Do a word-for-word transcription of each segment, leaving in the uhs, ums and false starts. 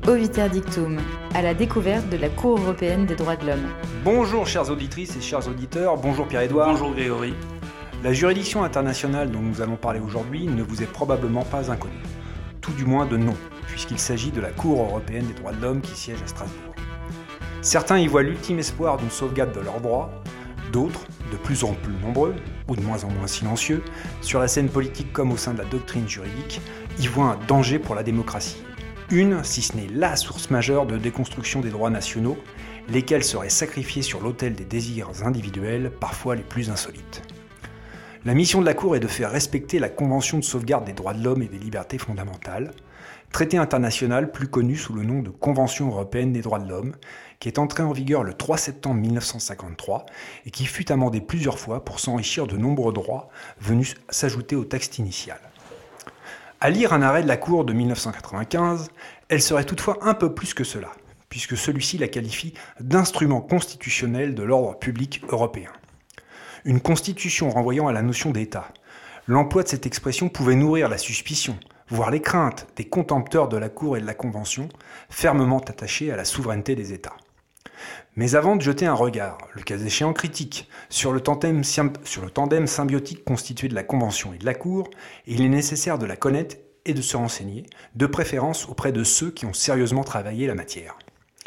Obiter Dictum, à la découverte de la Cour européenne des droits de l'homme. Bonjour chères auditrices et chers auditeurs, bonjour Pierre-Édouard. Bonjour Grégory. La juridiction internationale dont nous allons parler aujourd'hui ne vous est probablement pas inconnue, tout du moins de nom, puisqu'il s'agit de la Cour européenne des droits de l'homme qui siège à Strasbourg. Certains y voient l'ultime espoir d'une sauvegarde de leurs droits, d'autres, de plus en plus nombreux, ou de moins en moins silencieux, sur la scène politique comme au sein de la doctrine juridique, y voient un danger pour la démocratie. Une, si ce n'est la source majeure de déconstruction des droits nationaux, lesquels seraient sacrifiés sur l'autel des désirs individuels, parfois les plus insolites. La mission de la Cour est de faire respecter la Convention de sauvegarde des droits de l'homme et des libertés fondamentales, traité international plus connu sous le nom de Convention européenne des droits de l'homme, qui est entrée en vigueur le trois septembre mille neuf cent cinquante-trois et qui fut amendée plusieurs fois pour s'enrichir de nombreux droits venus s'ajouter au texte initial. À lire un arrêt de la Cour de mille neuf cent quatre-vingt-quinze, elle serait toutefois un peu plus que cela, puisque celui-ci la qualifie d'instrument constitutionnel de l'ordre public européen. Une constitution renvoyant à la notion d'État. L'emploi de cette expression pouvait nourrir la suspicion, voire les craintes des contempteurs de la Cour et de la Convention, fermement attachés à la souveraineté des États. Mais avant de jeter un regard, le cas échéant critique, sur le, tandem, sur le tandem symbiotique constitué de la Convention et de la Cour, il est nécessaire de la connaître et de se renseigner, de préférence auprès de ceux qui ont sérieusement travaillé la matière.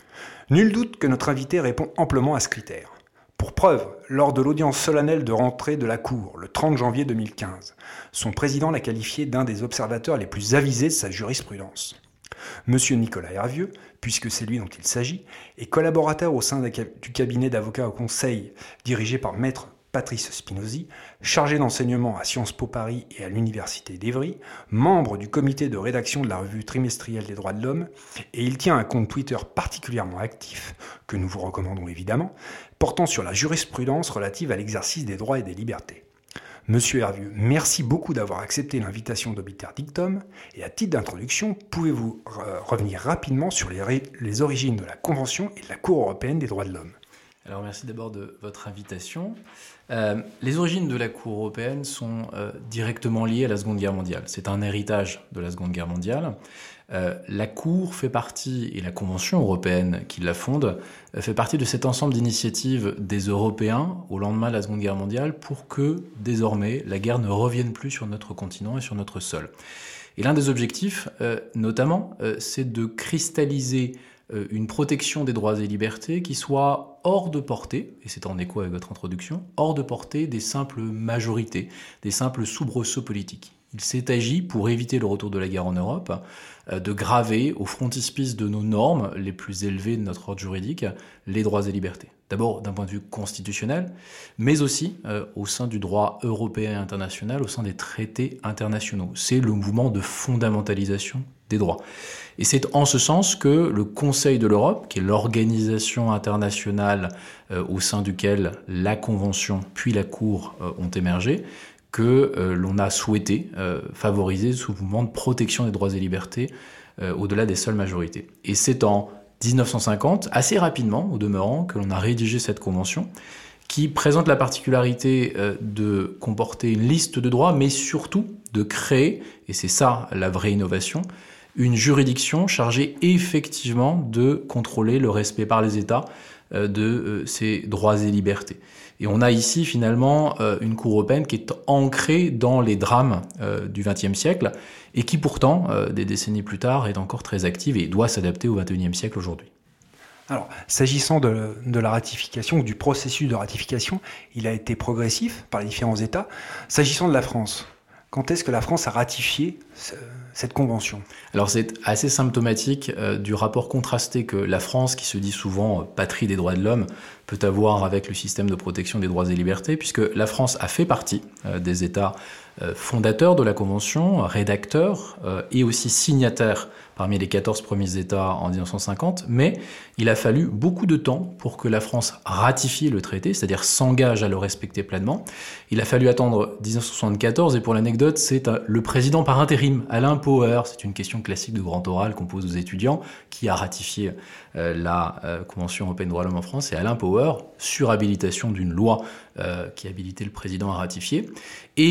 Nul doute que notre invité répond amplement à ce critère. Pour preuve, lors de l'audience solennelle de rentrée de la Cour, le trente janvier deux mille quinze, son président l'a qualifié d'un des observateurs les plus avisés de sa jurisprudence. Monsieur Nicolas Hervieux, puisque c'est lui dont il s'agit, est collaborateur au sein du cabinet d'avocats au Conseil dirigé par maître Patrice Spinozzi, chargé d'enseignement à Sciences Po Paris et à l'Université d'Évry, membre du comité de rédaction de la revue trimestrielle des droits de l'homme, et il tient un compte Twitter particulièrement actif, que nous vous recommandons évidemment, portant sur la jurisprudence relative à l'exercice des droits et des libertés. Monsieur Hervieux, merci beaucoup d'avoir accepté l'invitation d'Obiter Dictum, et à titre d'introduction, pouvez-vous re- revenir rapidement sur les, ré- les origines de la Convention et de la Cour européenne des droits de l'homme ? Alors merci d'abord de votre invitation. Euh, les origines de la Cour européenne sont euh, directement liées à la Seconde Guerre mondiale. C'est un héritage de la Seconde Guerre mondiale. Euh, la Cour fait partie, et la Convention européenne qui la fonde, euh, fait partie de cet ensemble d'initiatives des Européens au lendemain de la Seconde Guerre mondiale pour que, désormais, la guerre ne revienne plus sur notre continent et sur notre sol. Et l'un des objectifs, euh, notamment, euh, c'est de cristalliser euh, une protection des droits et libertés qui soit hors de portée, et c'est en écho avec votre introduction, hors de portée des simples majorités, des simples soubresauts politiques. Il s'est agi, pour éviter le retour de la guerre en Europe, de graver au frontispice de nos normes les plus élevées de notre ordre juridique les droits et libertés. D'abord d'un point de vue constitutionnel, mais aussi euh, au sein du droit européen et international, au sein des traités internationaux. C'est le mouvement de fondamentalisation des droits. Et c'est en ce sens que le Conseil de l'Europe, qui est l'organisation internationale euh, au sein duquel la Convention puis la Cour euh, ont émergé, que euh, l'on a souhaité euh, favoriser ce mouvement de protection des droits et libertés euh, au-delà des seules majorités. Et c'est en dix-neuf cent cinquante, assez rapidement au demeurant, que l'on a rédigé cette convention qui présente la particularité euh, de comporter une liste de droits, mais surtout de créer, et c'est ça la vraie innovation, une juridiction chargée effectivement de contrôler le respect par les États euh, de euh, ces droits et libertés. Et on a ici finalement euh, une Cour européenne qui est ancrée dans les drames euh, du vingtième siècle et qui pourtant, euh, des décennies plus tard, est encore très active et doit s'adapter au vingt et unième siècle aujourd'hui. Alors, s'agissant de, de la ratification ou du processus de ratification, il a été progressif par les différents États. S'agissant de la France, quand est-ce que la France a ratifié ce, cette convention ? Alors c'est assez symptomatique euh, du rapport contrasté que la France, qui se dit souvent euh, patrie des droits de l'homme, peut avoir avec le système de protection des droits et libertés, puisque la France a fait partie euh, des États euh, fondateurs de la Convention, rédacteurs euh, et aussi signataires parmi les quatorze premiers États en dix-neuf cent cinquante, mais il a fallu beaucoup de temps pour que la France ratifie le traité, c'est-à-dire s'engage à le respecter pleinement. Il a fallu attendre dix-neuf cent soixante-quatorze, et pour l'anecdote, c'est le président par intérim, Alain Poher, c'est une question classique de grand oral qu'on pose aux étudiants, qui a ratifié euh, la euh, Convention européenne des droits de l'homme en France, et Alain Poher, sur habilitation d'une loi euh, qui habilitait le président à ratifier. Et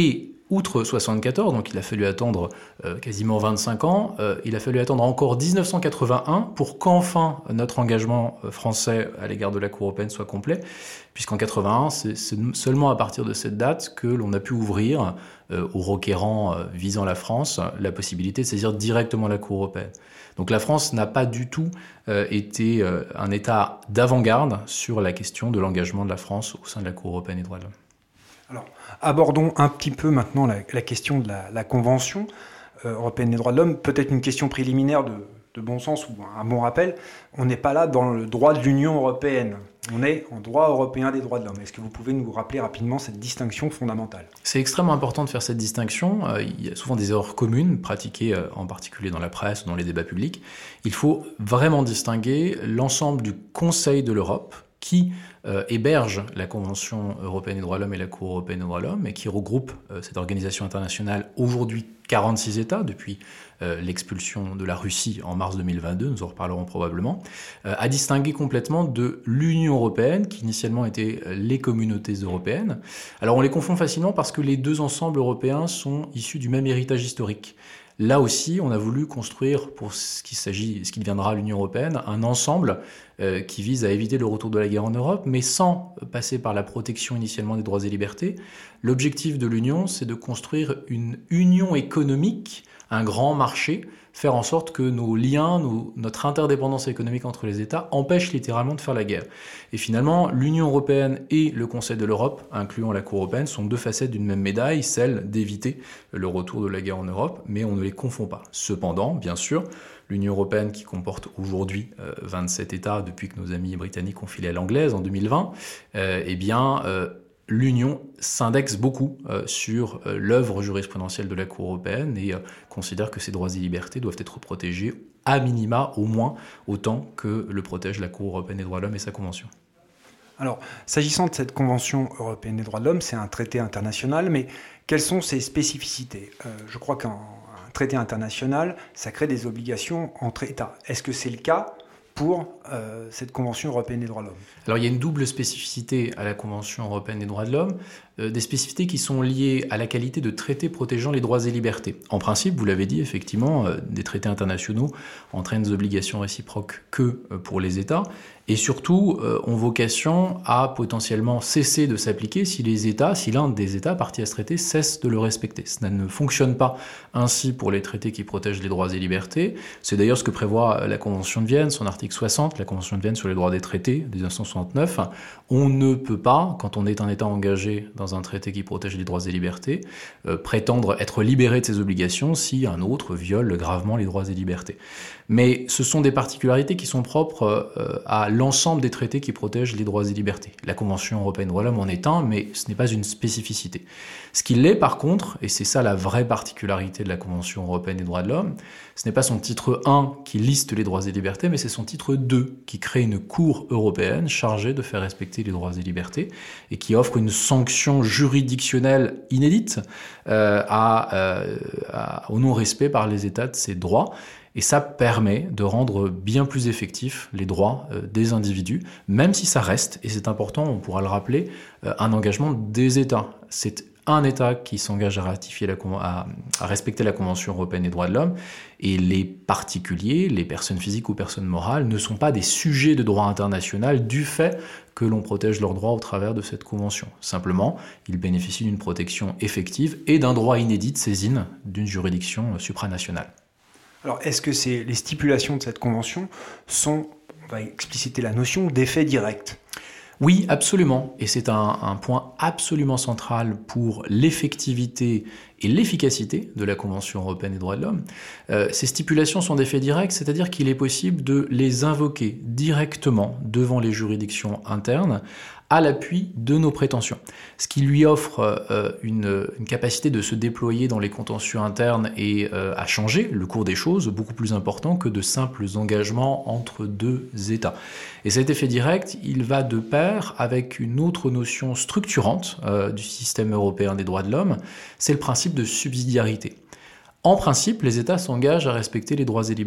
outre soixante-quatorze, donc il a fallu attendre euh, quasiment vingt-cinq ans, euh, il a fallu attendre encore dix-neuf cent quatre-vingt-un pour qu'enfin notre engagement français à l'égard de la Cour européenne soit complet, puisqu'en quatre-vingt-un, c'est, c'est seulement à partir de cette date que l'on a pu ouvrir euh, aux requérants euh, visant la France la possibilité de saisir directement la Cour européenne. Donc la France n'a pas du tout euh, été euh, un État d'avant-garde sur la question de l'engagement de la France au sein de la Cour européenne des droits de l'homme. Alors, abordons un petit peu maintenant la, la question de la, la Convention euh, européenne des droits de l'homme. Peut-être une question préliminaire de, de bon sens ou un bon rappel. On n'est pas là dans le droit de l'Union européenne. On est en droit européen des droits de l'homme. Est-ce que vous pouvez nous rappeler rapidement cette distinction fondamentale ? C'est extrêmement important de faire cette distinction. Euh, il y a souvent des erreurs communes pratiquées euh, en particulier dans la presse ou dans les débats publics. Il faut vraiment distinguer l'ensemble du Conseil de l'Europe qui euh, héberge la Convention européenne des droits de l'homme et la Cour européenne des droits de l'homme et qui regroupe euh, cette organisation internationale aujourd'hui quarante-six États depuis euh, l'expulsion de la Russie en mars deux mille vingt-deux, nous en reparlerons probablement, euh, à distinguer complètement de l'Union européenne qui initialement étaient les communautés européennes. Alors on les confond facilement parce que les deux ensembles européens sont issus du même héritage historique. Là aussi, on a voulu construire, pour ce qui s'agit, ce qui deviendra l'Union européenne, un ensemble euh, qui vise à éviter le retour de la guerre en Europe, mais sans passer par la protection initialement des droits et libertés. L'objectif de l'Union, c'est de construire une union économique, un grand marché, faire en sorte que nos liens, nos, notre interdépendance économique entre les États empêchent littéralement de faire la guerre. Et finalement, l'Union européenne et le Conseil de l'Europe, incluant la Cour européenne, sont deux facettes d'une même médaille, celle d'éviter le retour de la guerre en Europe, mais on ne les confond pas. Cependant, bien sûr, l'Union européenne, qui comporte aujourd'hui euh, vingt-sept États, depuis que nos amis britanniques ont filé à l'anglaise en deux mille vingt, euh, eh bien... Euh, l'Union s'indexe beaucoup euh, sur euh, l'œuvre jurisprudentielle de la Cour européenne et euh, considère que ses droits et libertés doivent être protégés à minima, au moins, autant que le protège la Cour européenne des droits de l'homme et sa convention. Alors, s'agissant de cette Convention européenne des droits de l'homme, c'est un traité international, mais quelles sont ses spécificités ? euh, Je crois qu'un traité international, ça crée des obligations entre États. Est-ce que c'est le cas pour euh, cette Convention européenne des droits de l'homme ? Alors il y a une double spécificité à la Convention européenne des droits de l'homme, euh, des spécificités qui sont liées à la qualité de traité protégeant les droits et libertés. En principe, vous l'avez dit, effectivement, euh, des traités internationaux entraînent des obligations réciproques que euh, pour les États, et surtout euh, ont vocation à potentiellement cesser de s'appliquer si les États, si l'un des États partis à ce traité cesse de le respecter. Cela ne fonctionne pas ainsi pour les traités qui protègent les droits et libertés. C'est d'ailleurs ce que prévoit la Convention de Vienne, son article soixante, la Convention de Vienne sur les droits des traités de dix-neuf cent soixante-neuf. On ne peut pas, quand on est un État engagé dans un traité qui protège les droits et libertés, euh, prétendre être libéré de ses obligations si un autre viole gravement les droits et libertés. Mais ce sont des particularités qui sont propres euh, à l'ensemble des traités qui protègent les droits et libertés. La Convention européenne des droits de l'homme en est un, mais ce n'est pas une spécificité. Ce qui l'est par contre, et c'est ça la vraie particularité de la Convention européenne des droits de l'homme, ce n'est pas son titre un qui liste les droits et libertés, mais c'est son titre deux qui crée une cour européenne chargée de faire respecter les droits et libertés et qui offre une sanction juridictionnelle inédite euh, à, euh, à, au non-respect par les États de ces droits. Et ça permet de rendre bien plus effectifs les droits euh, des individus, même si ça reste, et c'est important, on pourra le rappeler, euh, un engagement des États. C'est un État qui s'engage à ratifier la, à, à respecter la Convention européenne des droits de l'homme, et les particuliers, les personnes physiques ou personnes morales, ne sont pas des sujets de droit international du fait que l'on protège leurs droits au travers de cette Convention. Simplement, ils bénéficient d'une protection effective et d'un droit inédit de saisine d'une juridiction supranationale. Alors, est-ce que c'est, les stipulations de cette Convention sont, on va expliciter la notion, d'effet direct ? Oui, absolument. Et c'est un, un point absolument central pour l'effectivité et l'efficacité de la Convention européenne des droits de l'homme. Euh, ces stipulations sont d'effet direct, c'est-à-dire qu'il est possible de les invoquer directement devant les juridictions internes à l'appui de nos prétentions. Ce qui lui offre euh, une, une capacité de se déployer dans les contentieux internes et euh, à changer le cours des choses beaucoup plus important que de simples engagements entre deux États. Et cet effet direct, il va de pair avec une autre notion structurante euh, du système européen des droits de l'homme, c'est le principe de subsidiarité. En principe, les États s'engagent à respecter les droits et libertés.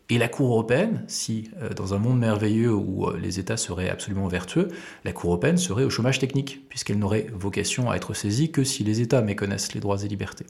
Et la Cour européenne, si euh, dans un monde merveilleux où euh, les États seraient absolument vertueux, la Cour européenne serait au chômage technique, puisqu'elle n'aurait vocation à être saisie que si les États méconnaissent les droits et libertés.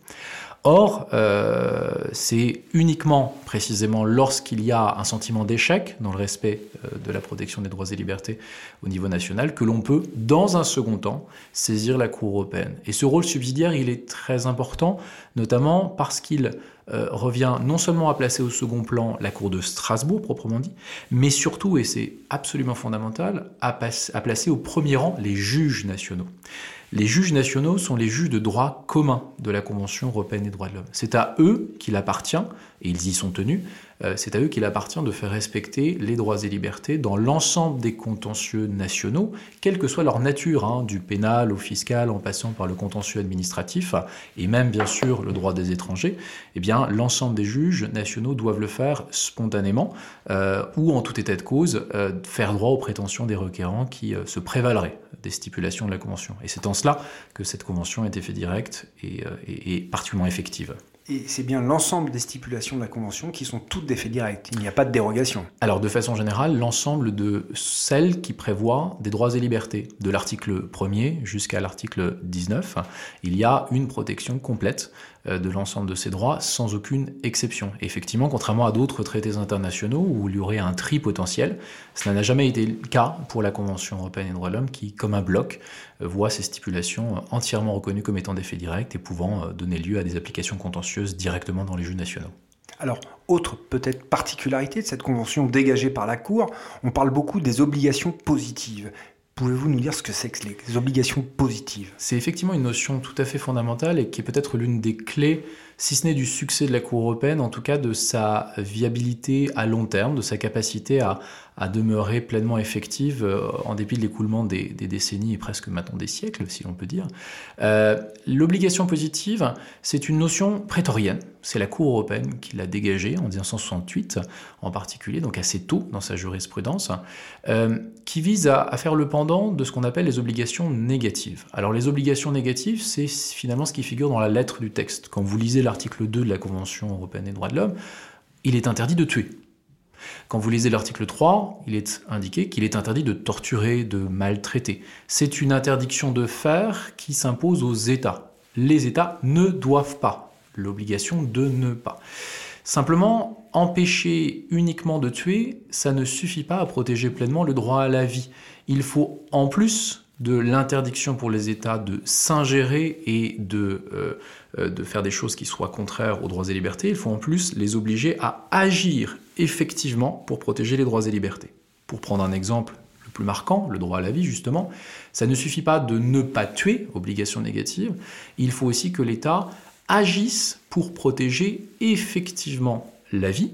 Or, euh, c'est uniquement, précisément, lorsqu'il y a un sentiment d'échec dans le respect euh, de la protection des droits et libertés au niveau national que l'on peut, dans un second temps, saisir la Cour européenne. Et ce rôle subsidiaire, il est très important, notamment parce qu'il euh, revient non seulement à placer au second plan la Cour de Strasbourg, proprement dit, mais surtout, et c'est absolument fondamental, à, pas- à placer au premier rang les juges nationaux. Les juges nationaux sont les juges de droit commun de la Convention européenne des droits de l'homme. C'est à eux qu'il appartient, et ils y sont tenus, euh, c'est à eux qu'il appartient de faire respecter les droits et libertés dans l'ensemble des contentieux nationaux, quelle que soit leur nature, hein, du pénal au fiscal en passant par le contentieux administratif, et même bien sûr le droit des étrangers. Eh bien, l'ensemble des juges nationaux doivent le faire spontanément, euh, ou en tout état de cause, euh, faire droit aux prétentions des requérants qui euh, se prévaleraient des stipulations de la Convention. Et c'est en cela que cette Convention est effet direct et, euh, et, et particulièrement effective. Et c'est bien l'ensemble des stipulations de la Convention qui sont toutes d'effet direct. Il n'y a pas de dérogation. Alors, de façon générale, l'ensemble de celles qui prévoient des droits et libertés, de l'article premier jusqu'à l'article dix-neuf, il y a une protection complète de l'ensemble de ces droits, sans aucune exception. Et effectivement, contrairement à d'autres traités internationaux où il y aurait un tri potentiel, cela n'a jamais été le cas pour la Convention européenne des droits de l'homme qui, comme un bloc, voit ces stipulations entièrement reconnues comme étant d'effet direct et pouvant donner lieu à des applications contentieuses directement dans les juges nationaux. Alors, autre peut-être particularité de cette convention dégagée par la Cour, on parle beaucoup des obligations positives. Pouvez-vous nous dire ce que c'est que les obligations positives ? C'est effectivement une notion tout à fait fondamentale et qui est peut-être l'une des clés, si ce n'est du succès de la Cour européenne, en tout cas de sa viabilité à long terme, de sa capacité à, à demeurer pleinement effective euh, en dépit de l'écoulement des, des décennies et presque maintenant des siècles, si l'on peut dire. Euh, l'obligation positive, c'est une notion prétorienne. C'est la Cour européenne qui l'a dégagée en dix-neuf cent soixante-huit, en particulier, donc assez tôt dans sa jurisprudence, euh, qui vise à, à faire le pendant de ce qu'on appelle les obligations négatives. Alors les obligations négatives, c'est finalement ce qui figure dans la lettre du texte. Quand vous lisez l'article deux de la Convention européenne des droits de l'homme, il est interdit de tuer. Quand vous lisez l'article trois, il est indiqué qu'il est interdit de torturer, de maltraiter. C'est une interdiction de faire qui s'impose aux États. Les États ne doivent pas. L'obligation de ne pas. Simplement, empêcher uniquement de tuer, ça ne suffit pas à protéger pleinement le droit à la vie. Il faut, en plus de l'interdiction pour les États de s'ingérer et de, euh, de faire des choses qui soient contraires aux droits et libertés, il faut en plus les obliger à agir effectivement pour protéger les droits et libertés. Pour prendre un exemple le plus marquant, le droit à la vie justement, ça ne suffit pas de ne pas tuer, obligation négative, il faut aussi que l'État agissent pour protéger effectivement la vie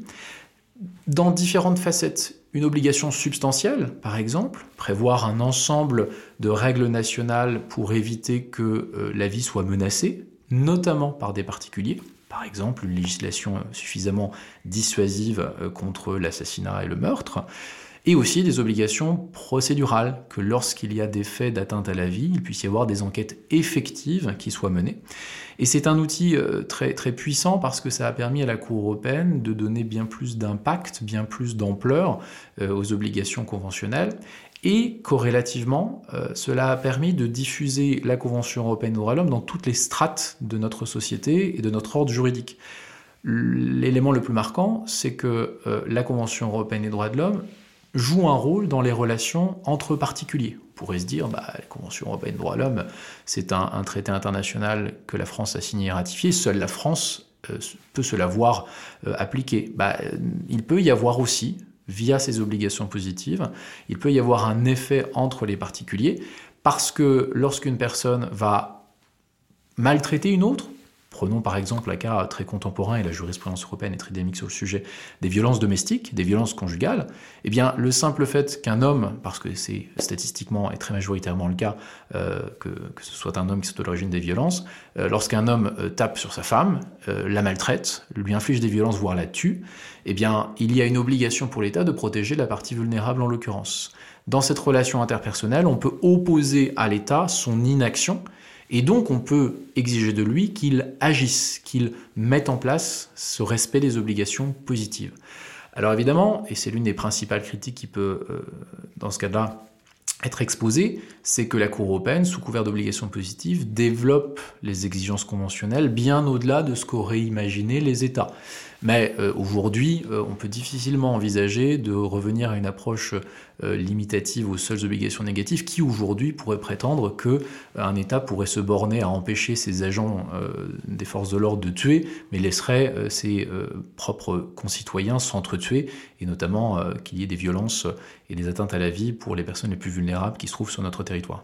dans différentes facettes. Une obligation substantielle, par exemple, prévoir un ensemble de règles nationales pour éviter que euh, la vie soit menacée, notamment par des particuliers. Par exemple, une législation suffisamment dissuasive euh, contre l'assassinat et le meurtre. Et aussi des obligations procédurales, que lorsqu'il y a des faits d'atteinte à la vie, il puisse y avoir des enquêtes effectives qui soient menées. Et c'est un outil euh, très, très puissant parce que ça a permis à la Cour européenne de donner bien plus d'impact, bien plus d'ampleur euh, aux obligations conventionnelles. Et corrélativement, euh, cela a permis de diffuser la Convention européenne des droits de l'homme dans toutes les strates de notre société et de notre ordre juridique. L'élément le plus marquant, c'est que euh, la Convention européenne des droits de l'homme joue un rôle dans les relations entre particuliers. On pourrait se dire, bah, la Convention européenne des droits de l'homme, c'est un, un traité international que la France a signé et ratifié. Seule la France euh, peut se la voir euh, appliquer. Bah, euh, il peut y avoir aussi, via ces obligations positives, il peut y avoir un effet entre les particuliers, parce que lorsqu'une personne va maltraiter une autre, prenons par exemple un cas très contemporain, et la jurisprudence européenne est très dynamique sur le sujet, des violences domestiques, des violences conjugales, eh bien le simple fait qu'un homme, parce que c'est statistiquement et très majoritairement le cas, euh, que, que ce soit un homme qui soit à l'origine des violences, euh, lorsqu'un homme euh, tape sur sa femme, euh, la maltraite, lui inflige des violences, voire la tue, eh bien il y a une obligation pour l'État de protéger la partie vulnérable en l'occurrence. Dans cette relation interpersonnelle, on peut opposer à l'État son inaction, et donc, on peut exiger de lui qu'il agisse, qu'il mette en place ce respect des obligations positives. Alors évidemment, et c'est l'une des principales critiques qui peut, euh, dans ce cas-là, être exposée, c'est que la Cour européenne, sous couvert d'obligations positives, développe les exigences conventionnelles bien au-delà de ce qu'auraient imaginé les États. Mais euh, aujourd'hui, euh, on peut difficilement envisager de revenir à une approche euh, limitative aux seules obligations négatives qui, aujourd'hui, pourrait prétendre qu'un euh, État pourrait se borner à empêcher ses agents euh, des forces de l'ordre de tuer, mais laisserait euh, ses euh, propres concitoyens s'entretuer, et notamment euh, qu'il y ait des violences et des atteintes à la vie pour les personnes les plus vulnérables qui se trouvent sur notre territoire.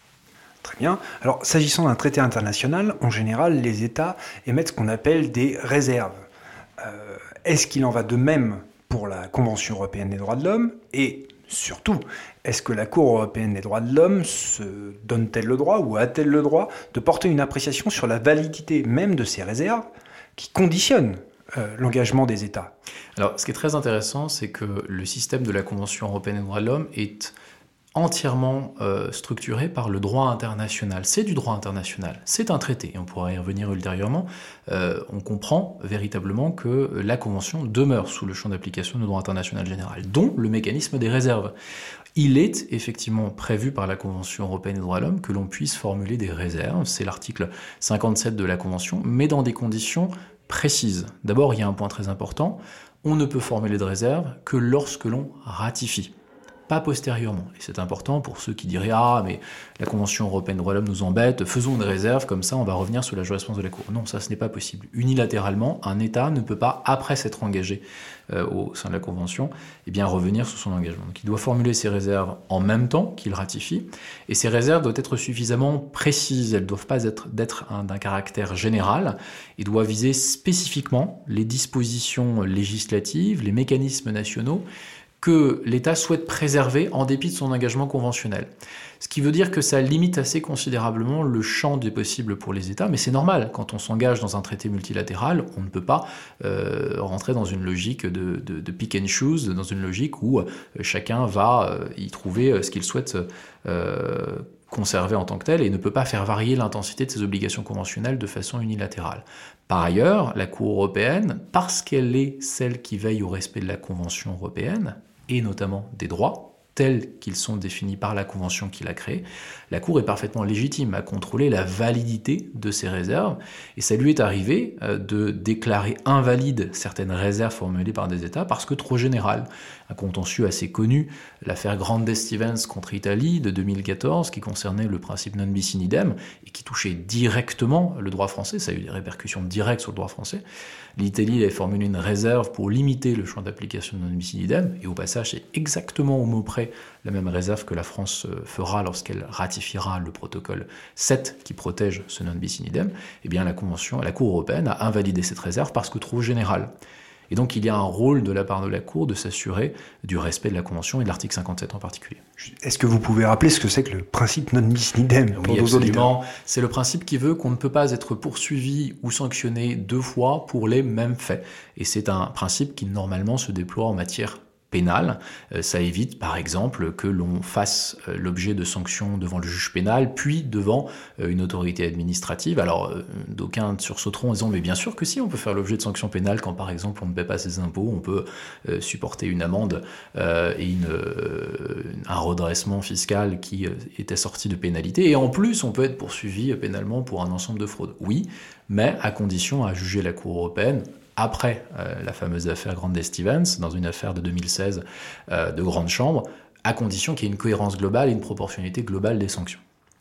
Très bien. Alors, s'agissant d'un traité international, en général, les États émettent ce qu'on appelle des réserves. Euh, est-ce qu'il en va de même pour la Convention européenne des droits de l'homme ? Et surtout, est-ce que la Cour européenne des droits de l'homme se donne-t-elle le droit ou a-t-elle le droit de porter une appréciation sur la validité même de ces réserves qui conditionnent euh, l'engagement des États ? Alors, ce qui est très intéressant, c'est que le système de la Convention européenne des droits de l'homme est entièrement euh, structuré par le droit international. C'est du droit international, c'est un traité, et on pourra y revenir ultérieurement. Euh, on comprend véritablement que la Convention demeure sous le champ d'application du droit international général, dont le mécanisme des réserves. Il est effectivement prévu par la Convention européenne des droits de l'homme que l'on puisse formuler des réserves, c'est l'article cinquante-sept de la Convention, mais dans des conditions précises. D'abord, il y a un point très important, on ne peut formuler de réserve que lorsque l'on ratifie. Pas postérieurement. Et c'est important pour ceux qui diraient « Ah, mais la Convention européenne des droits de l'homme nous embête, faisons une réserve, comme ça on va revenir sous la jurisprudence de la Cour. » Non, ça ce n'est pas possible. Unilatéralement, un État ne peut pas, après s'être engagé euh, au sein de la Convention, eh bien, revenir sous son engagement. Donc il doit formuler ses réserves en même temps qu'il ratifie, et ces réserves doivent être suffisamment précises, elles ne doivent pas être d'être un, d'un caractère général, et doivent viser spécifiquement les dispositions législatives, les mécanismes nationaux, que l'État souhaite préserver en dépit de son engagement conventionnel. Ce qui veut dire que ça limite assez considérablement le champ des possibles pour les États, mais c'est normal, quand on s'engage dans un traité multilatéral, on ne peut pas euh, rentrer dans une logique de, de, de pick and choose, dans une logique où euh, chacun va euh, y trouver euh, ce qu'il souhaite euh, conserver en tant que tel et ne peut pas faire varier l'intensité de ses obligations conventionnelles de façon unilatérale. Par ailleurs, la Cour européenne, parce qu'elle est celle qui veille au respect de la Convention européenne, et notamment des droits, tels qu'ils sont définis par la Convention qui l'a créée, la Cour est parfaitement légitime à contrôler la validité de ces réserves, et ça lui est arrivé de déclarer invalides certaines réserves formulées par des États parce que trop générales. Un contentieux assez connu, l'affaire Grande-Stevens contre Italie de deux mille quatorze, qui concernait le principe non bis in idem, et qui touchait directement le droit français, ça a eu des répercussions directes sur le droit français. L'Italie avait formulé une réserve pour limiter le champ d'application de non bis in idem, et au passage, c'est exactement au mot près la même réserve que la France fera lorsqu'elle ratifiera le protocole sept qui protège ce non bis in idem. Eh bien, la Convention, la Cour européenne a invalidé cette réserve parce que trop générale. Et donc, il y a un rôle de la part de la Cour de s'assurer du respect de la Convention et de l'article cinquante-sept en particulier. Est-ce que vous pouvez rappeler ce que c'est que le principe non bis in idem pour Oui, nos absolument. auditeurs ? C'est le principe qui veut qu'on ne peut pas être poursuivi ou sanctionné deux fois pour les mêmes faits. Et c'est un principe qui, normalement, se déploie en matière pénale. Euh, ça évite, par exemple, que l'on fasse euh, l'objet de sanctions devant le juge pénal, puis devant euh, une autorité administrative. Alors, euh, d'aucuns sursauteront en disant « Mais bien sûr que si, on peut faire l'objet de sanctions pénales quand, par exemple, on ne paie pas ses impôts, on peut euh, supporter une amende euh, et une, euh, un redressement fiscal qui euh, est assorti de pénalités. Et en plus, on peut être poursuivi euh, pénalement pour un ensemble de fraudes. » Oui, mais à condition, à juger la Cour européenne, après euh, la fameuse affaire Grande-Stevens, dans une affaire de deux mille seize euh, de grande chambre, à condition qu'il y ait une cohérence globale et une proportionnalité globale des sanctions.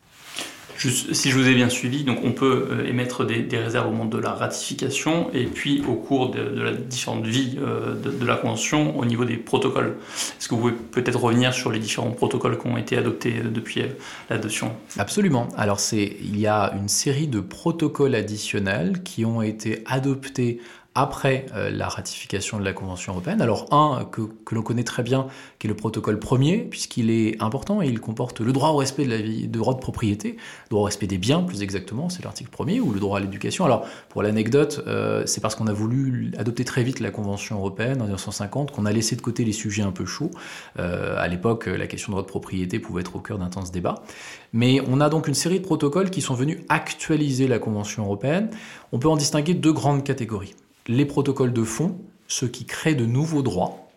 Juste, si je vous ai bien suivi, donc on peut euh, émettre des, des réserves au moment de la ratification et puis au cours de, de la différente vie euh, de, de la Convention au niveau des protocoles. Est-ce que vous pouvez peut-être revenir sur les différents protocoles qui ont été adoptés euh, depuis euh, l'adoption ? Absolument. Alors c'est, il y a une série de protocoles additionnels qui ont été adoptés après euh, la ratification de la Convention européenne. Alors un que, que l'on connaît très bien, qui est le protocole premier, puisqu'il est important et il comporte le droit au respect de la vie, le droit de propriété, le droit au respect des biens plus exactement, c'est l'article premier, ou le droit à l'éducation. Alors pour l'anecdote, euh, c'est parce qu'on a voulu adopter très vite la Convention européenne en mille neuf cent cinquante qu'on a laissé de côté les sujets un peu chauds. Euh, à l'époque, la question de droit de propriété pouvait être au cœur d'intenses débats. Mais on a donc une série de protocoles qui sont venus actualiser la Convention européenne. On peut en distinguer deux grandes catégories. Les protocoles de fond, ceux qui créent de nouveaux droits,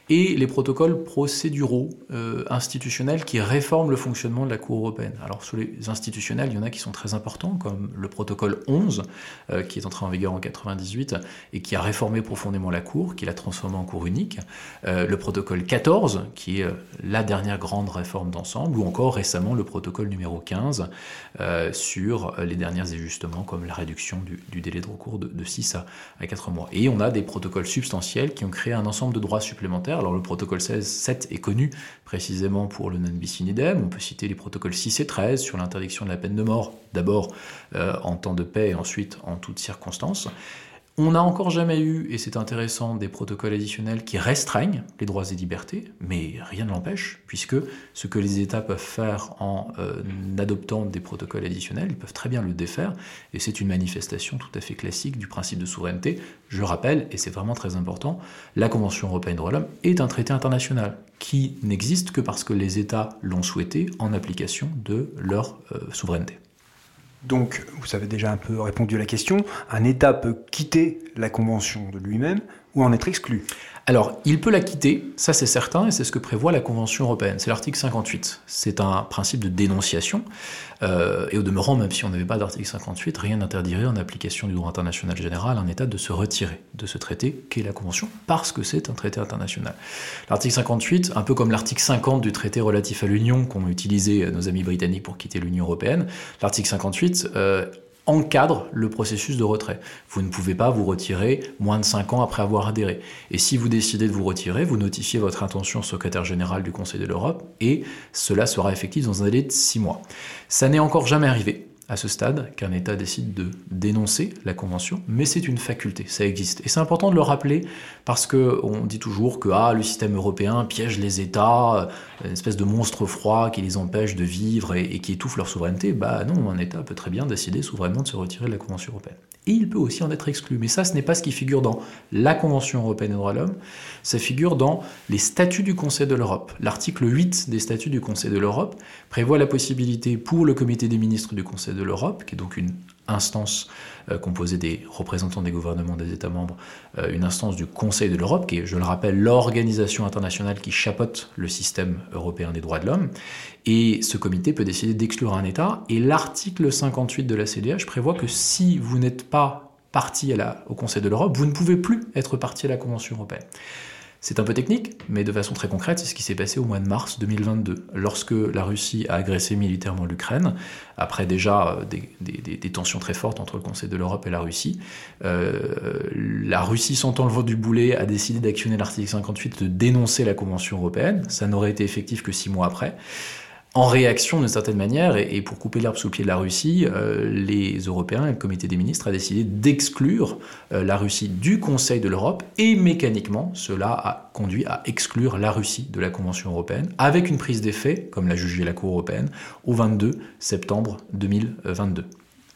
et les protocoles procéduraux euh, institutionnels qui réforment le fonctionnement de la Cour européenne. Alors sur les institutionnels, il y en a qui sont très importants, comme le protocole onze, euh, qui est entré en vigueur en quatre-vingt-dix-huit et qui a réformé profondément la Cour, qui l'a transformée en Cour unique, euh, le protocole quatorze, qui est euh, la dernière grande réforme d'ensemble, ou encore récemment le protocole numéro quinze, euh, sur les derniers ajustements, comme la réduction du, du délai de recours de, de six à, à quatre mois. Et on a des protocoles substantiels qui ont créé un ensemble de droits supplémentaires. Alors le protocole seize sept est connu précisément pour le non bis in idem. On peut citer les protocoles six et treize sur l'interdiction de la peine de mort, d'abord euh, en temps de paix et ensuite en toutes circonstances. On n'a encore jamais eu, et c'est intéressant, des protocoles additionnels qui restreignent les droits et libertés, mais rien ne l'empêche, puisque ce que les États peuvent faire en euh, adoptant des protocoles additionnels, ils peuvent très bien le défaire, et c'est une manifestation tout à fait classique du principe de souveraineté. Je rappelle, et c'est vraiment très important, la Convention européenne des droits de l'homme est un traité international qui n'existe que parce que les États l'ont souhaité en application de leur euh, souveraineté. Donc, vous avez déjà un peu répondu à la question, un État peut quitter la Convention de lui-même ou en être exclu? Alors, il peut la quitter, ça c'est certain, et c'est ce que prévoit la Convention européenne. C'est l'article cinquante-huit. C'est un principe de dénonciation, euh, et au demeurant, même si on n'avait pas d'article cinquante-huit, rien n'interdirait, en application du droit international général, à un État de se retirer de ce traité qu'est la Convention, parce que c'est un traité international. L'article cinquante-huit, un peu comme l'article cinquante du traité relatif à l'Union, qu'ont utilisé nos amis britanniques pour quitter l'Union européenne, l'article cinquante-huit... Euh, encadre le processus de retrait. Vous ne pouvez pas vous retirer moins de cinq ans après avoir adhéré. Et si vous décidez de vous retirer, vous notifiez votre intention au secrétaire général du Conseil de l'Europe et cela sera effectif dans un délai de six mois. Ça n'est encore jamais arrivé à ce stade qu'un État décide de dénoncer la Convention, mais c'est une faculté, ça existe. Et c'est important de le rappeler parce qu'on dit toujours que ah, le système européen piège les États, une espèce de monstre froid qui les empêche de vivre et, et qui étouffe leur souveraineté. Bah non, un État peut très bien décider souverainement de se retirer de la Convention européenne. Et il peut aussi en être exclu. Mais ça, ce n'est pas ce qui figure dans la Convention européenne des droits de l'homme, ça figure dans les statuts du Conseil de l'Europe. L'article huit des statuts du Conseil de l'Europe prévoit la possibilité pour le comité des ministres du Conseil de l'Europe, qui est donc une instance euh, composée des représentants des gouvernements des États membres, euh, une instance du Conseil de l'Europe, qui est, je le rappelle, l'organisation internationale qui chapeaute le système européen des droits de l'homme. Et ce comité peut décider d'exclure un État. Et l'article cinquante-huit de la C D H prévoit que si vous n'êtes pas parti à la, au Conseil de l'Europe, vous ne pouvez plus être parti à la Convention européenne. C'est un peu technique, mais de façon très concrète, c'est ce qui s'est passé au mois de mars deux mille vingt-deux, lorsque la Russie a agressé militairement l'Ukraine, après déjà des, des, des tensions très fortes entre le Conseil de l'Europe et la Russie. Euh, la Russie, sentant le vent du boulet, a décidé d'actionner l'article cinquante-huit, de dénoncer la Convention européenne. Ça n'aurait été effectif que six mois après. En réaction, d'une certaine manière, et pour couper l'herbe sous le pied de la Russie, euh, les Européens et le Comité des ministres a décidé d'exclure euh, la Russie du Conseil de l'Europe, et mécaniquement, cela a conduit à exclure la Russie de la Convention européenne, avec une prise d'effet, comme l'a jugé la Cour européenne, au vingt-deux septembre deux mille vingt-deux.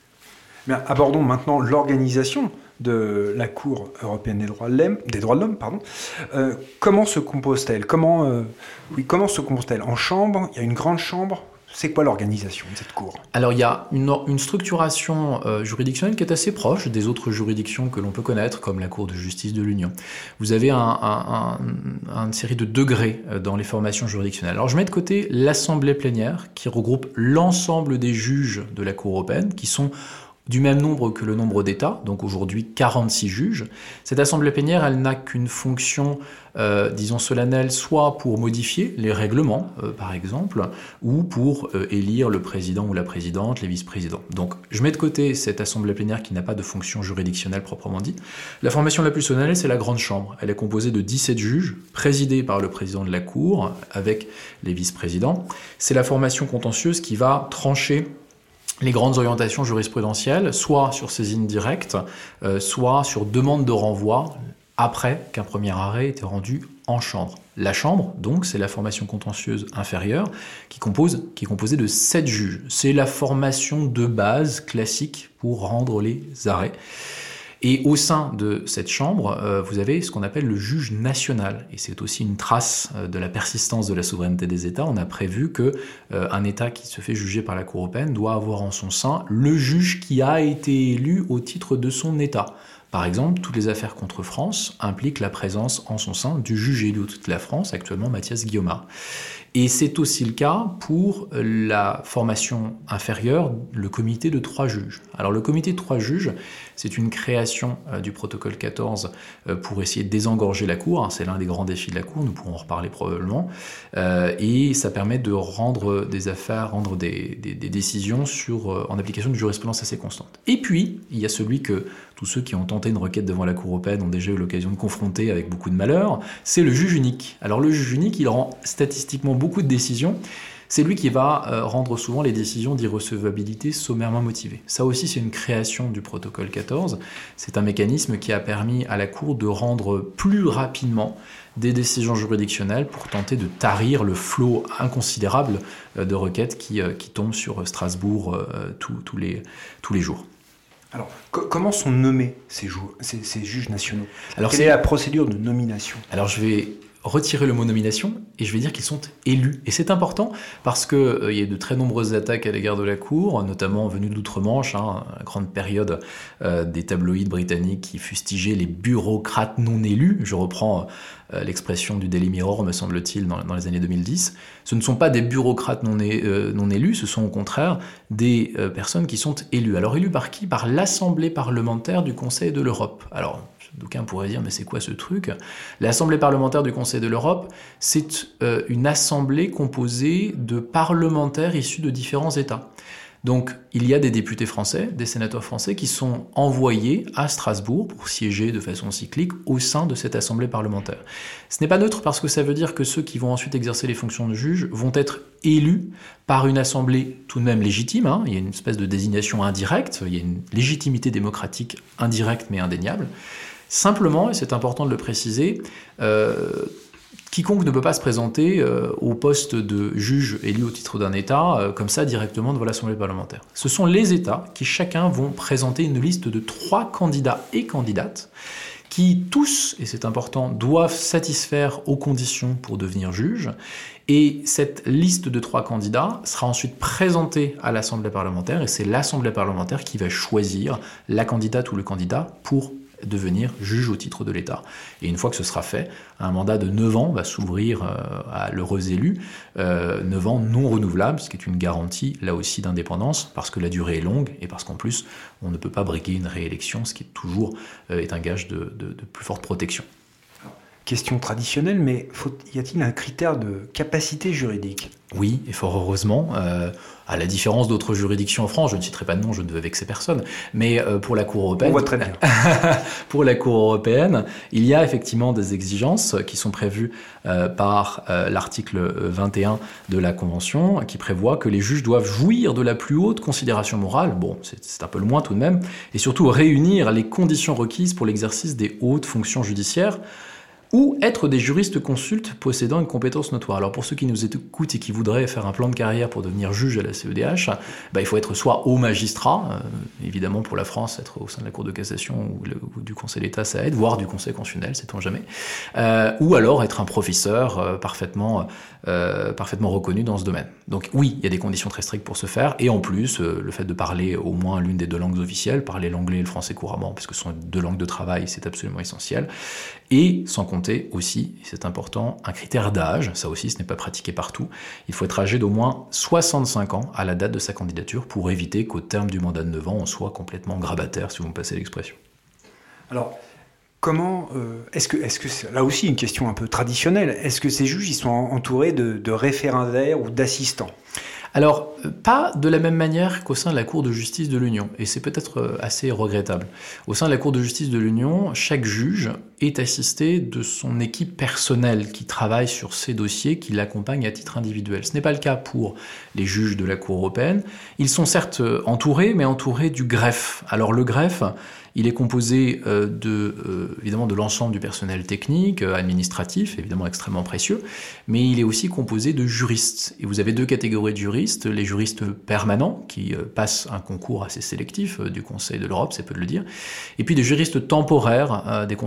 Bien, abordons maintenant l'organisation de la Cour européenne des droits de l'homme. Des droits de l'homme pardon. Euh, comment se compose-t-elle comment, euh, oui, comment se compose-t-elle En chambre, il y a une grande chambre. C'est quoi l'organisation de cette Cour? Alors il y a une, une structuration euh, juridictionnelle qui est assez proche des autres juridictions que l'on peut connaître, comme la Cour de justice de l'Union. Vous avez un, un, un, une série de degrés dans les formations juridictionnelles. Alors je mets de côté l'Assemblée plénière, qui regroupe l'ensemble des juges de la Cour européenne, qui sont du même nombre que le nombre d'États, donc aujourd'hui quarante-six juges. Cette assemblée plénière, elle n'a qu'une fonction, euh, disons, solennelle, soit pour modifier les règlements, euh, par exemple, ou pour euh, élire le président ou la présidente, les vice-présidents. Donc, je mets de côté cette assemblée plénière qui n'a pas de fonction juridictionnelle proprement dite. La formation la plus solennelle, c'est la Grande Chambre. Elle est composée de dix-sept juges, présidés par le président de la Cour, avec les vice-présidents. C'est la formation contentieuse qui va trancher les grandes orientations jurisprudentielles, soit sur saisine directe, euh, soit sur demande de renvoi, après qu'un premier arrêt ait été rendu en chambre. La chambre, donc, c'est la formation contentieuse inférieure, qui, compose, qui est composée de sept juges. C'est la formation de base classique pour rendre les arrêts. Et au sein de cette chambre, euh, vous avez ce qu'on appelle le juge national. Et c'est aussi une trace euh, de la persistance de la souveraineté des États. On a prévu que euh, un État qui se fait juger par la Cour européenne doit avoir en son sein le juge qui a été élu au titre de son État. Par exemple, toutes les affaires contre France impliquent la présence en son sein du juge élu de la France, actuellement Mathias Guillaumard. Et c'est aussi le cas pour la formation inférieure, le comité de trois juges. Alors le comité de trois juges, c'est une création euh, du protocole quatorze euh, pour essayer de désengorger la Cour. C'est l'un des grands défis de la Cour, nous pourrons en reparler probablement. Euh, et ça permet de rendre des affaires, rendre des, des, des décisions sur, euh, en application d'une jurisprudence assez constante. Et puis, il y a celui que tous ceux qui ont tenté une requête devant la Cour européenne ont déjà eu l'occasion de confronter avec beaucoup de malheur, c'est le juge unique. Alors le juge unique, il rend statistiquement beaucoup de décisions. C'est lui qui va euh, rendre souvent les décisions d'irrecevabilité sommairement motivées. Ça aussi, c'est une création du protocole quatorze. C'est un mécanisme qui a permis à la Cour de rendre plus rapidement des décisions juridictionnelles pour tenter de tarir le flot inconsidérable euh, de requêtes qui, euh, qui tombent sur Strasbourg euh, tous, tous, les, tous les jours. Alors, co- comment sont nommés ces, jou- ces, ces juges nationaux ? Alors, Quelle c'est est la procédure de nomination ? Alors je vais retirer le mot nomination et je vais dire qu'ils sont élus. Et c'est important parce qu'il euh, y a eu de très nombreuses attaques à l'égard de la Cour, notamment venues d'outre-Manche, hein, la grande période euh, des tabloïds britanniques qui fustigeaient les bureaucrates non élus. Je reprends euh, l'expression du Daily Mirror, me semble-t-il, dans, dans les années deux mille dix. Ce ne sont pas des bureaucrates non, é- euh, non élus, ce sont au contraire des euh, personnes qui sont élues. Alors élues par qui ? Par l'Assemblée parlementaire du Conseil de l'Europe. Alors, d'aucuns pourraient dire, mais c'est quoi ce truc ? L'Assemblée parlementaire du Conseil de l'Europe, c'est euh, une assemblée composée de parlementaires issus de différents États. Donc, il y a des députés français, des sénateurs français qui sont envoyés à Strasbourg pour siéger de façon cyclique au sein de cette assemblée parlementaire. Ce n'est pas neutre parce que ça veut dire que ceux qui vont ensuite exercer les fonctions de juge vont être élus par une assemblée tout de même légitime. Hein. Il y a une espèce de désignation indirecte, il y a une légitimité démocratique indirecte mais indéniable. Simplement, et c'est important de le préciser, euh, quiconque ne peut pas se présenter euh, au poste de juge élu au titre d'un État, euh, comme ça, directement devant l'Assemblée parlementaire. Ce sont les États qui, chacun, vont présenter une liste de trois candidats et candidates qui, tous, et c'est important, doivent satisfaire aux conditions pour devenir juge. Et cette liste de trois candidats sera ensuite présentée à l'Assemblée parlementaire, et c'est l'Assemblée parlementaire qui va choisir la candidate ou le candidat pour devenir juge au titre de l'État. Et une fois que ce sera fait, un mandat de neuf ans va s'ouvrir euh, à l'heureux élu, euh, neuf ans non renouvelables, ce qui est une garantie, là aussi, d'indépendance, parce que la durée est longue, et parce qu'en plus, on ne peut pas briguer une réélection, ce qui est toujours euh, est un gage de, de, de plus forte protection. Question traditionnelle, mais faut, y a-t-il un critère de capacité juridique ? Oui, et fort heureusement, euh, à la différence d'autres juridictions en France, je ne citerai pas de nom, je ne veux vexer personne, mais euh, pour la Cour européenne, on voit très bien. pour la Cour européenne, il y a effectivement des exigences qui sont prévues euh, par euh, l'article vingt et un de la Convention, qui prévoit que les juges doivent jouir de la plus haute considération morale, bon, c'est, c'est un peu le moins tout de même, et surtout réunir les conditions requises pour l'exercice des hautes fonctions judiciaires, ou être des juristes consultes possédant une compétence notoire. Alors pour ceux qui nous écoutent et qui voudraient faire un plan de carrière pour devenir juge à la C E D H, bah, il faut être soit haut magistrat, euh, évidemment pour la France, être au sein de la Cour de cassation ou, le, ou du Conseil d'État, ça aide, voire du Conseil constitutionnel, sait-on jamais, euh, ou alors être un professeur euh, parfaitement, euh, parfaitement reconnu dans ce domaine. Donc oui, il y a des conditions très strictes pour ce faire, et en plus, euh, le fait de parler au moins l'une des deux langues officielles, parler l'anglais et le français couramment, parce que ce sont deux langues de travail, c'est absolument essentiel, et sans compter aussi, et c'est important, un critère d'âge, ça aussi ce n'est pas pratiqué partout, il faut être âgé d'au moins soixante-cinq ans à la date de sa candidature pour éviter qu'au terme du mandat de neuf ans, on soit complètement grabataire, si vous me passez l'expression. Alors, comment, euh, est-ce que, est-ce que c'est, là aussi une question un peu traditionnelle, est-ce que ces juges ils sont entourés de, de référendaires ou d'assistants ? Alors, pas de la même manière qu'au sein de la Cour de justice de l'Union, et c'est peut-être assez regrettable. Au sein de la Cour de justice de l'Union, chaque juge est assisté de son équipe personnelle qui travaille sur ses dossiers, qui l'accompagne à titre individuel. Ce n'est pas le cas pour les juges de la Cour européenne. Ils sont certes entourés, mais entourés du greffe. Alors le greffe, il est composé euh, de, euh, évidemment de l'ensemble du personnel technique, euh, administratif, évidemment extrêmement précieux, mais il est aussi composé de juristes. Et vous avez deux catégories de juristes, les juristes permanents, qui euh, passent un concours assez sélectif euh, du Conseil de l'Europe, c'est peu de le dire, et puis des juristes temporaires, euh, des contrats de quatre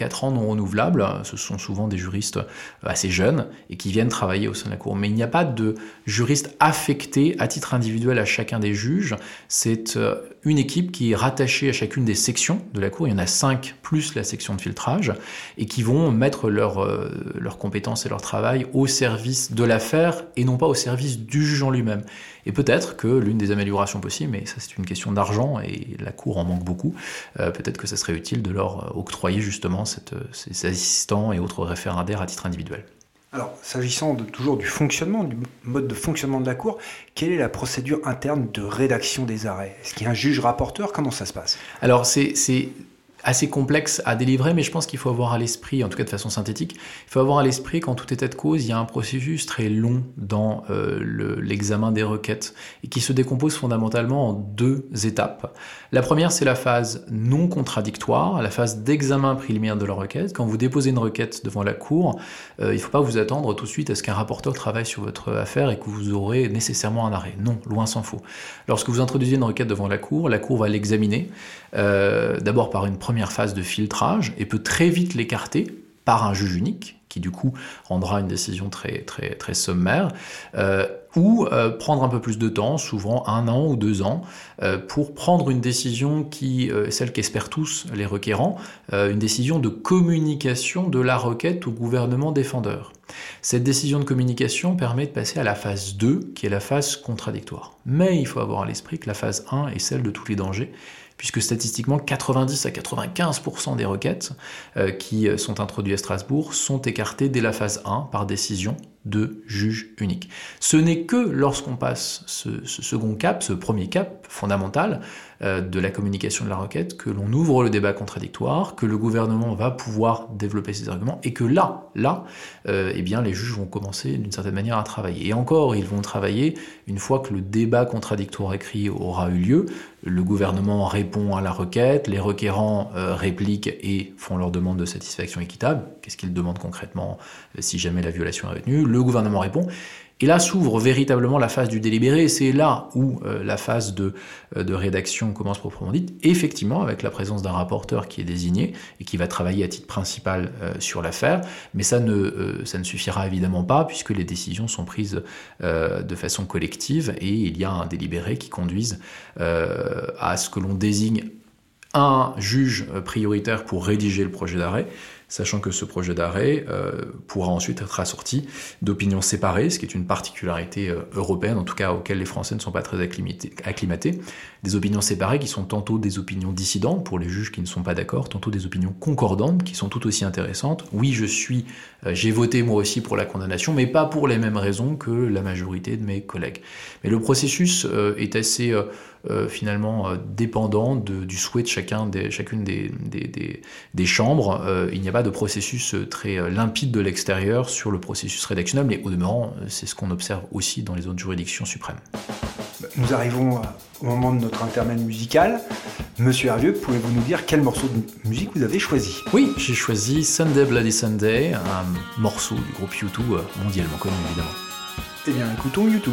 quatre ans non renouvelables. Ce sont souvent des juristes assez jeunes et qui viennent travailler au sein de la Cour. Mais il n'y a pas de juriste affecté à titre individuel à chacun des juges. C'est une équipe qui est rattachée à chacune des sections de la Cour. Il y en a cinq plus la section de filtrage et qui vont mettre leurs euh, leurs compétences et leur travail au service de l'affaire et non pas au service du juge en lui-même. Et peut-être que l'une des améliorations possibles, mais ça c'est une question d'argent et la Cour en manque beaucoup, euh, peut-être que ça serait utile de leur octroyer justement cette, ces assistants et autres référendaires à titre individuel. Alors, s'agissant de, toujours du fonctionnement, du mode de fonctionnement de la Cour, quelle est la procédure interne de rédaction des arrêts? Est-ce qu'il y a un juge rapporteur? Comment ça se passe? Alors, c'est... c'est... assez complexe à délivrer, mais je pense qu'il faut avoir à l'esprit, en tout cas de façon synthétique, il faut avoir à l'esprit qu'en tout état de cause, il y a un processus très long dans euh, le, l'examen des requêtes et qui se décompose fondamentalement en deux étapes. La première, c'est la phase non contradictoire, la phase d'examen préliminaire de la requête. Quand vous déposez une requête devant la Cour, euh, il ne faut pas vous attendre tout de suite à ce qu'un rapporteur travaille sur votre affaire et que vous aurez nécessairement un arrêt. Non, loin s'en faut. Lorsque vous introduisez une requête devant la Cour, la Cour va l'examiner, euh, d'abord par une première phase de filtrage et peut très vite l'écarter par un juge unique qui du coup rendra une décision très, très, très sommaire, euh, ou euh, prendre un peu plus de temps, souvent un an ou deux ans, euh, pour prendre une décision qui euh, est celle qu'espèrent tous les requérants, euh, une décision de communication de la requête au gouvernement défendeur. Cette décision de communication permet de passer à la phase deux, qui est la phase contradictoire. Mais il faut avoir à l'esprit que la phase un est celle de tous les dangers, puisque statistiquement, quatre-vingt-dix à quatre-vingt-quinze pour cent des requêtes euh, qui sont introduites à Strasbourg sont écartées dès la phase un par décision de juge unique. Ce n'est que lorsqu'on passe ce, ce second cap, ce premier cap fondamental euh, de la communication de la requête, que l'on ouvre le débat contradictoire, que le gouvernement va pouvoir développer ses arguments, et que là, là, euh, eh bien, les juges vont commencer d'une certaine manière à travailler. Et encore, ils vont travailler une fois que le débat contradictoire écrit aura eu lieu. Le gouvernement répond à la requête, les requérants euh, répliquent et font leur demande de satisfaction équitable. Qu'est-ce qu'ils demandent concrètement euh, si jamais la violation est retenue? Le gouvernement répond. Et là s'ouvre véritablement la phase du délibéré, et c'est là où euh, la phase de, euh, de rédaction commence proprement dite, effectivement avec la présence d'un rapporteur qui est désigné et qui va travailler à titre principal euh, sur l'affaire, mais ça ne, euh, ça ne suffira évidemment pas puisque les décisions sont prises euh, de façon collective et il y a un délibéré qui conduise euh, à ce que l'on désigne un juge prioritaire pour rédiger le projet d'arrêt, sachant que ce projet d'arrêt euh, pourra ensuite être assorti d'opinions séparées, ce qui est une particularité euh, européenne, en tout cas auquel les Français ne sont pas très acclimatés, acclimatés. Des opinions séparées qui sont tantôt des opinions dissidentes pour les juges qui ne sont pas d'accord, tantôt des opinions concordantes qui sont tout aussi intéressantes. Oui, je suis, euh, j'ai voté moi aussi pour la condamnation, mais pas pour les mêmes raisons que la majorité de mes collègues. Mais le processus euh, est assez euh, euh, finalement euh, dépendant de, du souhait de chacun des, chacune des, des, des, des chambres. Euh, il n'y a pas de processus très limpide de l'extérieur sur le processus rédactionnel, mais au demeurant, c'est ce qu'on observe aussi dans les autres juridictions suprêmes. Nous arrivons au moment de notre intermède musical. Monsieur Hervieux, pouvez-vous nous dire quel morceau de musique vous avez choisi? Oui, j'ai choisi Sunday Bloody Sunday, un morceau du groupe U deux, mondialement connu évidemment. Eh bien, écoutons U deux.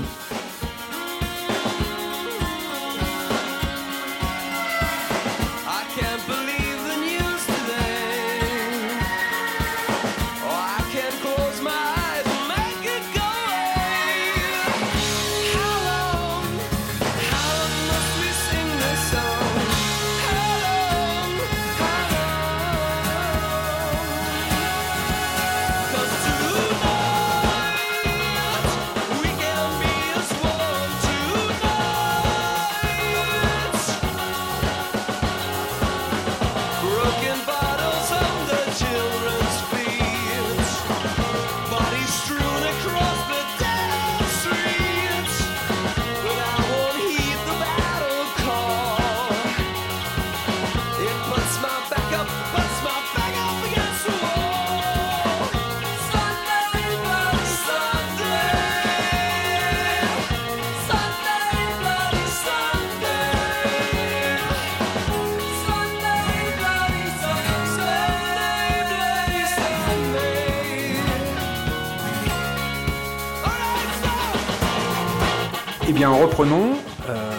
Eh bien, reprenons. Euh,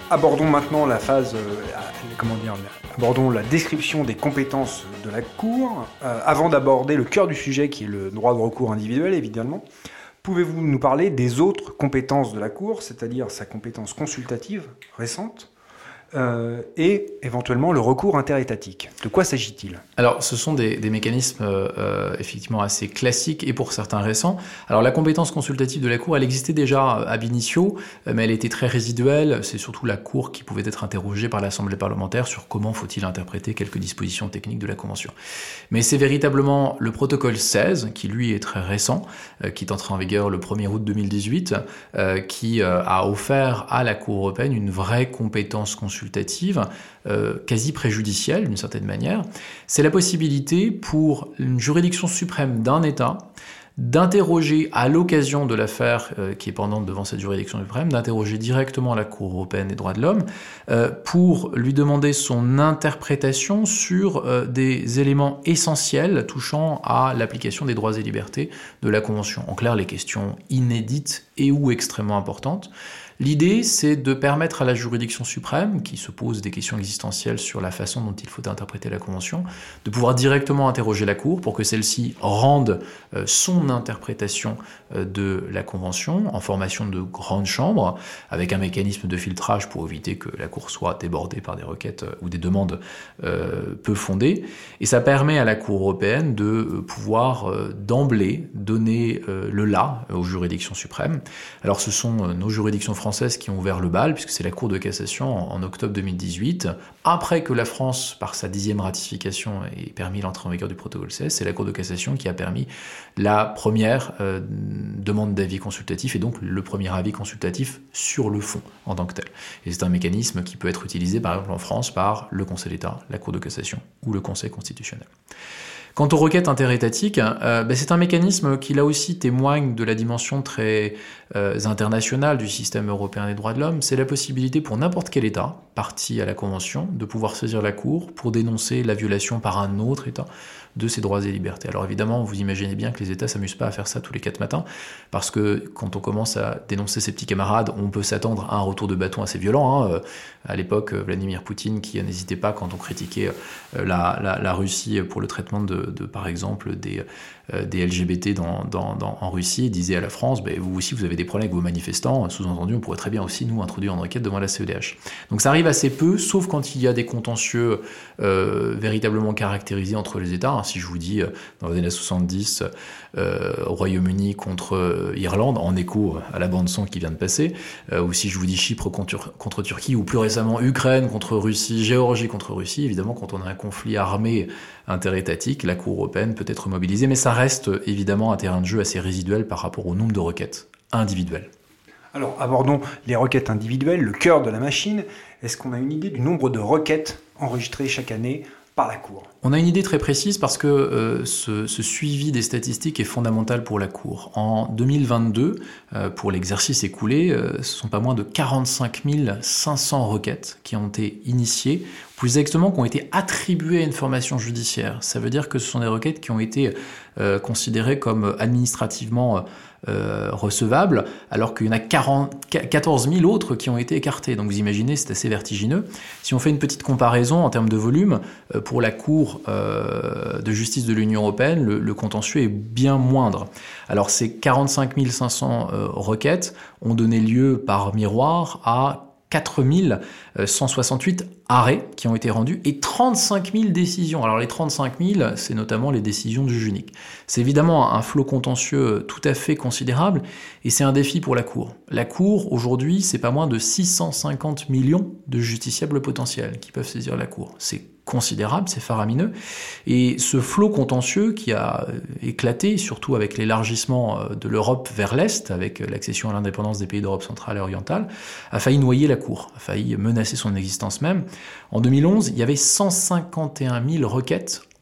abordons maintenant la phase, euh, la, comment dire, abordons la description des compétences de la Cour. Euh, avant d'aborder le cœur du sujet, qui est le droit de recours individuel, évidemment, pouvez-vous nous parler des autres compétences de la Cour, c'est-à-dire sa compétence consultative récente, Euh, et éventuellement le recours interétatique. De quoi s'agit-il ? Alors, ce sont des, des mécanismes euh, effectivement assez classiques et pour certains récents. Alors, la compétence consultative de la Cour, elle existait déjà ab initio, mais elle était très résiduelle. C'est surtout la Cour qui pouvait être interrogée par l'Assemblée parlementaire sur comment faut-il interpréter quelques dispositions techniques de la Convention. Mais c'est véritablement le protocole seize, qui lui est très récent, euh, qui est entré en vigueur le premier août deux mille dix-huit, euh, qui euh, a offert à la Cour européenne une vraie compétence consultative consultative, euh, quasi préjudicielle d'une certaine manière. C'est la possibilité pour une juridiction suprême d'un État d'interroger à l'occasion de l'affaire euh, qui est pendante devant cette juridiction suprême, d'interroger directement la Cour européenne des droits de l'homme euh, pour lui demander son interprétation sur euh, des éléments essentiels touchant à l'application des droits et libertés de la Convention. En clair, les questions inédites et ou extrêmement importantes. L'idée, c'est de permettre à la juridiction suprême, qui se pose des questions existentielles sur la façon dont il faut interpréter la Convention, de pouvoir directement interroger la Cour pour que celle-ci rende euh, son interprétation euh, de la Convention en formation de grande chambre, avec un mécanisme de filtrage pour éviter que la Cour soit débordée par des requêtes euh, ou des demandes euh, peu fondées. Et ça permet à la Cour européenne de euh, pouvoir euh, d'emblée donner euh, le là aux juridictions suprêmes. Alors ce sont euh, nos juridictions françaises qui ont ouvert le bal, puisque c'est la Cour de cassation en, en octobre deux mille dix-huit. Après que la France, par sa dixième ratification, ait permis l'entrée en vigueur du protocole seize, c'est la Cour de cassation qui a permis la première euh, demande d'avis consultatif et donc le premier avis consultatif sur le fond en tant que tel. Et c'est un mécanisme qui peut être utilisé par exemple en France par le Conseil d'État, la Cour de cassation ou le Conseil constitutionnel. Quant aux requêtes interétatiques, euh, ben c'est un mécanisme qui là aussi témoigne de la dimension très euh, internationale du système européen des droits de l'homme. C'est la possibilité pour n'importe quel État, parti à la Convention, de pouvoir saisir la Cour pour dénoncer la violation par un autre État de ses droits et libertés. Alors évidemment, vous imaginez bien que les États ne s'amusent pas à faire ça tous les quatre matins, parce que quand on commence à dénoncer ses petits camarades, on peut s'attendre à un retour de bâton assez violent. Hein. À l'époque, Vladimir Poutine, qui n'hésitait pas quand on critiquait la, la, la Russie pour le traitement de, de par exemple, des, euh, des L G B T dans, dans, dans, en Russie, disait à la France, ben, vous aussi vous avez des problèmes avec vos manifestants, sous-entendu on pourrait très bien aussi nous introduire une requête devant la C E D H. Donc ça arrive assez peu, sauf quand il y a des contentieux euh, véritablement caractérisés entre les États. Si je vous dis, dans les années soixante-dix, euh, au Royaume-Uni contre euh, Irlande, en écho à la bande-son qui vient de passer, euh, ou si je vous dis Chypre contre, contre Turquie, ou plus récemment Ukraine contre Russie, Géorgie contre Russie, évidemment, quand on a un conflit armé interétatique, la Cour européenne peut être mobilisée, mais ça reste évidemment un terrain de jeu assez résiduel par rapport au nombre de requêtes individuelles. Alors, abordons les requêtes individuelles, le cœur de la machine. Est-ce qu'on a une idée du nombre de requêtes enregistrées chaque année par la Cour ? On a une idée très précise parce que euh, ce, ce suivi des statistiques est fondamental pour la Cour. En deux mille vingt-deux, euh, pour l'exercice écoulé, euh, ce sont pas moins de quarante-cinq mille cinq cents requêtes qui ont été initiées, plus exactement qui ont été attribuées à une formation judiciaire. Ça veut dire que ce sont des requêtes qui ont été euh, considérées comme administrativement euh, recevables, alors qu'il y en a quarante, quatorze mille autres qui ont été écartées. Donc vous imaginez, c'est assez vertigineux. Si on fait une petite comparaison en termes de volume, euh, pour la Cour euh, de justice de l'Union européenne, le, le contentieux est bien moindre. Alors ces quarante-cinq mille cinq cents euh, requêtes ont donné lieu par miroir à quatre mille cent soixante-huit arrêts qui ont été rendus et trente-cinq mille décisions. Alors les trente-cinq mille, c'est notamment les décisions du juge unique. C'est évidemment un flot contentieux tout à fait considérable et c'est un défi pour la Cour. La Cour, aujourd'hui, c'est pas moins de six cent cinquante millions de justiciables potentiels qui peuvent saisir la Cour. C'est considérable, c'est faramineux. Et ce flot contentieux qui a éclaté, surtout avec l'élargissement de l'Europe vers l'Est, avec l'accession à l'indépendance des pays d'Europe centrale et orientale, a failli noyer la Cour, a failli menacer son existence même. En deux mille onze, il y avait cent cinquante et un mille requêtes en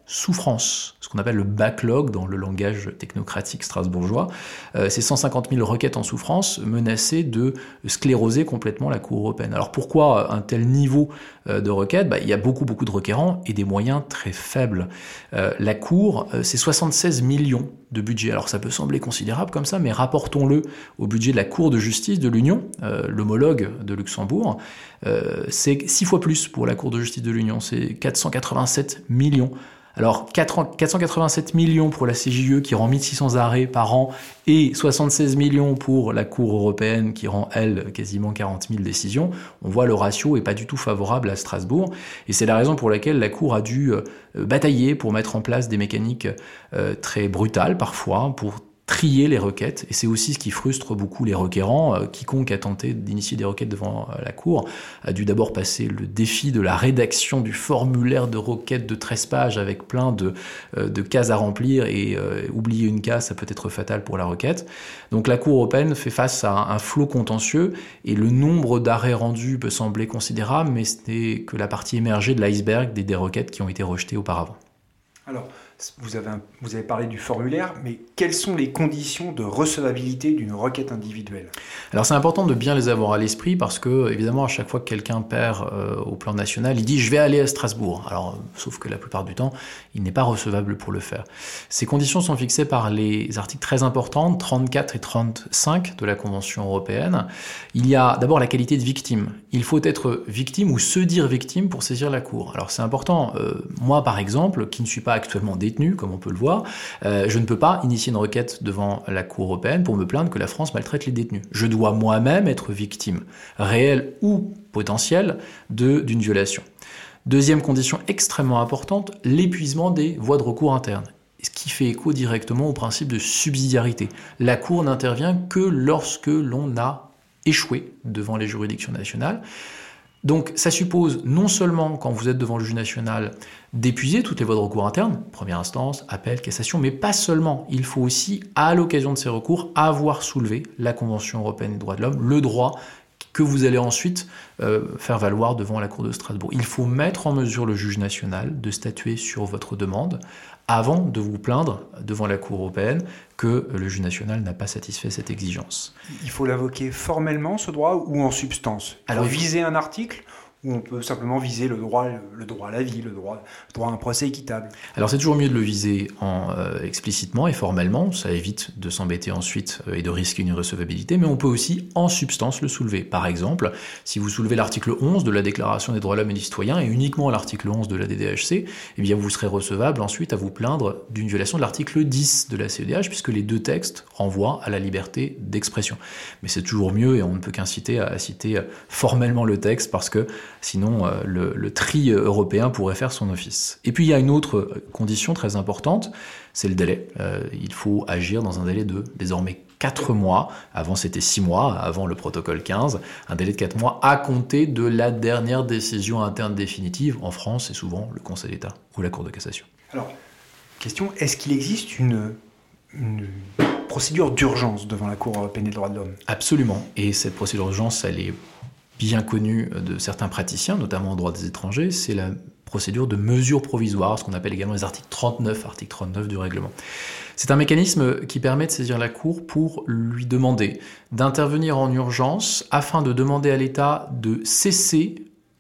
souffrance, ce qu'on appelle le backlog dans le langage technocratique strasbourgeois. Euh, ces cent cinquante mille requêtes en souffrance menaçaient de scléroser complètement la Cour européenne. Alors pourquoi un tel niveau euh, de requêtes ? Bah, il y a beaucoup beaucoup de requérants et des moyens très faibles. Euh, la Cour, euh, c'est soixante-seize millions de budget. Alors ça peut sembler considérable comme ça, mais rapportons-le au budget de la Cour de justice de l'Union, euh, l'homologue de Luxembourg. Euh, c'est six fois plus pour la Cour de justice de l'Union, c'est quatre cent quatre-vingt-sept millions. Alors quatre cent quatre-vingt-sept millions pour la C J E qui rend mille six cents arrêts par an et soixante-seize millions pour la Cour européenne qui rend, elle, quasiment quarante mille décisions. On voit le ratio est pas du tout favorable à Strasbourg et c'est la raison pour laquelle la Cour a dû euh, batailler pour mettre en place des mécaniques euh, très brutales parfois pour trier les requêtes, et c'est aussi ce qui frustre beaucoup les requérants. Euh, quiconque a tenté d'initier des requêtes devant euh, la Cour a dû d'abord passer le défi de la rédaction du formulaire de requête de treize pages avec plein de, euh, de cases à remplir, et euh, oublier une case, ça peut être fatal pour la requête. Donc la Cour européenne fait face à un, un flot contentieux, et le nombre d'arrêts rendus peut sembler considérable, mais ce n'est que la partie émergée de l'iceberg des, des requêtes qui ont été rejetées auparavant. Alors, Vous avez, un, vous avez parlé du formulaire, mais quelles sont les conditions de recevabilité d'une requête individuelle ? Alors c'est important de bien les avoir à l'esprit parce que, évidemment, à chaque fois que quelqu'un perd euh, au plan national, il dit « je vais aller à Strasbourg ». Alors, sauf que la plupart du temps, il n'est pas recevable pour le faire. Ces conditions sont fixées par les articles très importants, trente-quatre et trente-cinq de la Convention européenne. Il y a d'abord la qualité de victime. Il faut être victime ou se dire victime pour saisir la Cour. Alors c'est important. Euh, moi, par exemple, qui ne suis pas actuellement détenu, comme on peut le voir, euh, je ne peux pas initier une requête devant la Cour européenne pour me plaindre que la France maltraite les détenus. Je dois moi-même être victime, réelle ou potentielle, de, d'une violation. Deuxième condition extrêmement importante, l'épuisement des voies de recours internes. Ce qui fait écho directement au principe de subsidiarité. La Cour n'intervient que lorsque l'on a échoué devant les juridictions nationales. Donc ça suppose non seulement, quand vous êtes devant le juge national, d'épuiser toutes les voies de recours internes, première instance, appel, cassation, mais pas seulement. Il faut aussi, à l'occasion de ces recours, avoir soulevé la Convention européenne des droits de l'homme, le droit que vous allez ensuite euh, faire valoir devant la Cour de Strasbourg. Il faut mettre en mesure le juge national de statuer sur votre demande avant de vous plaindre devant la Cour européenne que le juge national n'a pas satisfait cette exigence. Il faut l'invoquer formellement, ce droit, ou en substance ? Alors, viser un article, ou on peut simplement viser le droit, le droit à la vie, le droit, le droit à un procès équitable. Alors c'est toujours mieux de le viser en, euh, explicitement et formellement, ça évite de s'embêter ensuite euh, et de risquer une irrecevabilité, mais on peut aussi en substance le soulever. Par exemple, si vous soulevez l'article onze de la Déclaration des droits de l'homme et des citoyens et uniquement l'article onze de la D D H C, eh bien vous serez recevable ensuite à vous plaindre d'une violation de l'article dix de la C E D H, puisque les deux textes renvoient à la liberté d'expression. Mais c'est toujours mieux, et on ne peut qu'inciter à, à citer formellement le texte, parce que sinon, euh, le, le tri européen pourrait faire son office. Et puis, il y a une autre condition très importante, c'est le délai. Euh, il faut agir dans un délai de, désormais, quatre mois. Avant, c'était six mois, avant le protocole quinze. Un délai de quatre mois à compter de la dernière décision interne définitive. En France, c'est souvent le Conseil d'État ou la Cour de cassation. Alors, question, est-ce qu'il existe une, une procédure d'urgence devant la Cour européenne des droits de l'homme ? Absolument. Et cette procédure d'urgence, elle est bien connue de certains praticiens, notamment en droit des étrangers, c'est la procédure de mesure provisoire, ce qu'on appelle également les articles trente-neuf, article trente-neuf du règlement. C'est un mécanisme qui permet de saisir la Cour pour lui demander d'intervenir en urgence afin de demander à l'État de cesser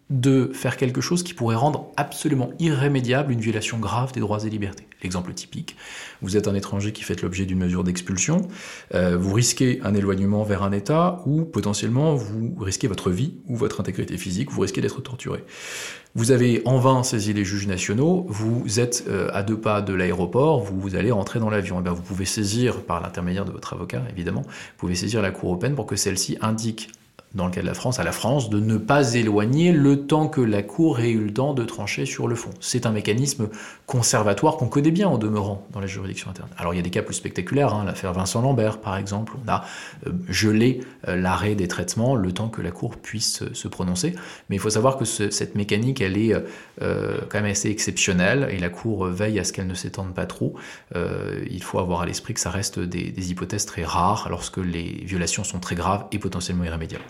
de faire quelque chose qui pourrait rendre absolument irrémédiable une violation grave des droits et libertés. L'exemple typique, vous êtes un étranger qui fait l'objet d'une mesure d'expulsion, euh, vous risquez un éloignement vers un État ou potentiellement vous risquez votre vie ou votre intégrité physique, vous risquez d'être torturé. Vous avez en vain saisi les juges nationaux, vous êtes euh, à deux pas de l'aéroport, vous, vous allez rentrer dans l'avion. Et bien, vous pouvez saisir, par l'intermédiaire de votre avocat évidemment, vous pouvez saisir la Cour européenne pour que celle-ci indique, dans le cas de la France, à la France, de ne pas éloigner le temps que la Cour ait eu le temps de trancher sur le fond. C'est un mécanisme conservatoire qu'on connaît bien en demeurant dans les juridictions internes. Alors il y a des cas plus spectaculaires, hein, l'affaire Vincent Lambert par exemple, on a euh, gelé euh, l'arrêt des traitements le temps que la Cour puisse euh, se prononcer, mais il faut savoir que ce, cette mécanique elle est euh, quand même assez exceptionnelle et la Cour veille à ce qu'elle ne s'étende pas trop. Euh, il faut avoir à l'esprit que ça reste des, des hypothèses très rares lorsque les violations sont très graves et potentiellement irrémédiables.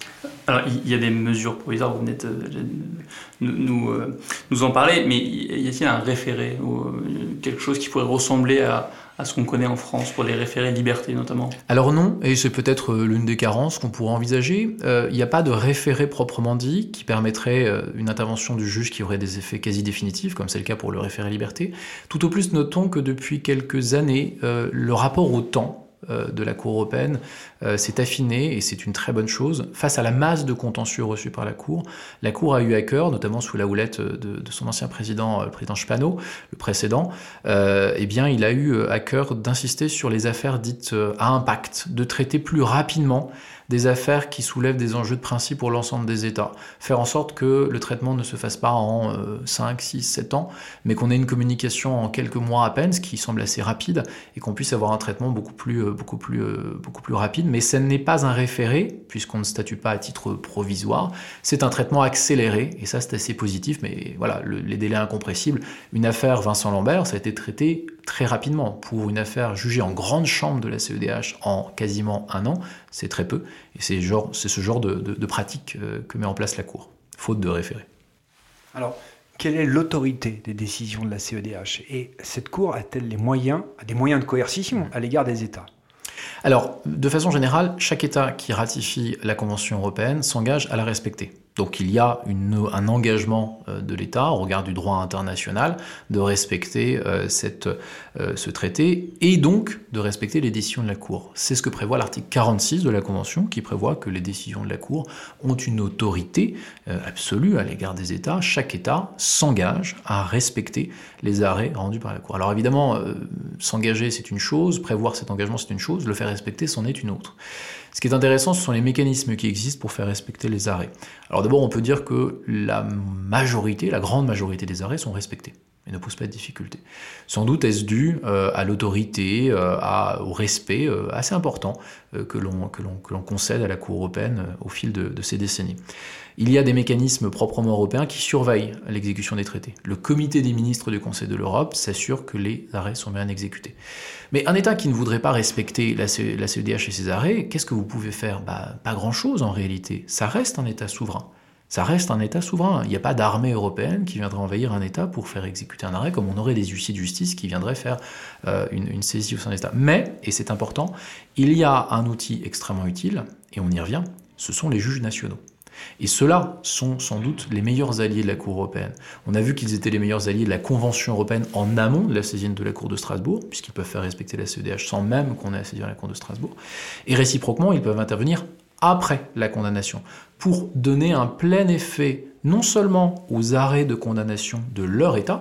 Alors, il y a des mesures provisoires, vous venez de nous, nous, euh, nous en parler, mais y a-t-il un référé ou quelque chose qui pourrait ressembler à, à ce qu'on connaît en France pour les référés liberté notamment? Alors non, et c'est peut-être l'une des carences qu'on pourrait envisager. Euh, il n'y a pas de référé proprement dit qui permettrait euh, une intervention du juge qui aurait des effets quasi définitifs, comme c'est le cas pour le référé liberté. Tout au plus, notons que depuis quelques années, euh, le rapport au temps de la Cour européenne euh, s'est affiné, et c'est une très bonne chose. Face à la masse de contentieux reçus par la Cour, la Cour a eu à cœur, notamment sous la houlette de, de son ancien président, le président Spano, le précédent, euh, eh bien, il a eu à cœur d'insister sur les affaires dites à impact, de traiter plus rapidement des affaires qui soulèvent des enjeux de principe pour l'ensemble des États. Faire en sorte que le traitement ne se fasse pas en euh, cinq, six, sept ans, mais qu'on ait une communication en quelques mois à peine, ce qui semble assez rapide, et qu'on puisse avoir un traitement beaucoup plus, euh, beaucoup plus, euh, beaucoup plus rapide. Mais ce n'est pas un référé, puisqu'on ne statue pas à titre provisoire. C'est un traitement accéléré, et ça c'est assez positif, mais voilà, le, les délais incompressibles. Une affaire Vincent Lambert, ça a été traité très rapidement. Pour une affaire jugée en grande chambre de la C E D H en quasiment un an, c'est très peu. Et c'est, genre, c'est ce genre de, de, de pratique euh, que met en place la Cour, faute de référé. Alors, quelle est l'autorité des décisions de la C E D H? Et cette Cour a-t-elle les moyens, a des moyens de coercition à l'égard des États? Alors, de façon générale, chaque État qui ratifie la Convention européenne s'engage à la respecter. Donc il y a une, un engagement de l'État au regard du droit international de respecter euh, cette, euh, ce traité et donc de respecter les décisions de la Cour. C'est ce que prévoit l'article quarante-six de la Convention qui prévoit que les décisions de la Cour ont une autorité euh, absolue à l'égard des États. Chaque État s'engage à respecter les arrêts rendus par la Cour. Alors évidemment, euh, s'engager c'est une chose, prévoir cet engagement c'est une chose, le faire respecter c'en est une autre. Ce qui est intéressant, ce sont les mécanismes qui existent pour faire respecter les arrêts. Alors d'abord, on peut dire que la majorité, la grande majorité des arrêts sont respectés et ne posent pas de difficultés. Sans doute est-ce dû euh, à l'autorité, euh, à, au respect euh, assez important euh, que, l'on, que, l'on, que l'on concède à la Cour européenne euh, au fil de, de ces décennies. Il y a des mécanismes proprement européens qui surveillent l'exécution des traités. Le comité des ministres du Conseil de l'Europe s'assure que les arrêts sont bien exécutés. Mais un État qui ne voudrait pas respecter la, C- la C E D H et ses arrêts, qu'est-ce que vous pouvez faire? Bah, pas grand-chose en réalité. Ça reste un État souverain. Ça reste un État souverain. Il n'y a pas d'armée européenne qui viendrait envahir un État pour faire exécuter un arrêt, comme on aurait des huissiers de justice qui viendraient faire euh, une, une saisie au sein de l'État. Mais, et c'est important, il y a un outil extrêmement utile, et on y revient, ce sont les juges nationaux. Et ceux-là sont sans doute les meilleurs alliés de la Cour européenne. On a vu qu'ils étaient les meilleurs alliés de la Convention européenne en amont de la saisine de la Cour de Strasbourg, puisqu'ils peuvent faire respecter la C E D H sans même qu'on ait à saisir la Cour de Strasbourg. Et réciproquement, ils peuvent intervenir après la condamnation, pour donner un plein effet non seulement aux arrêts de condamnation de leur État.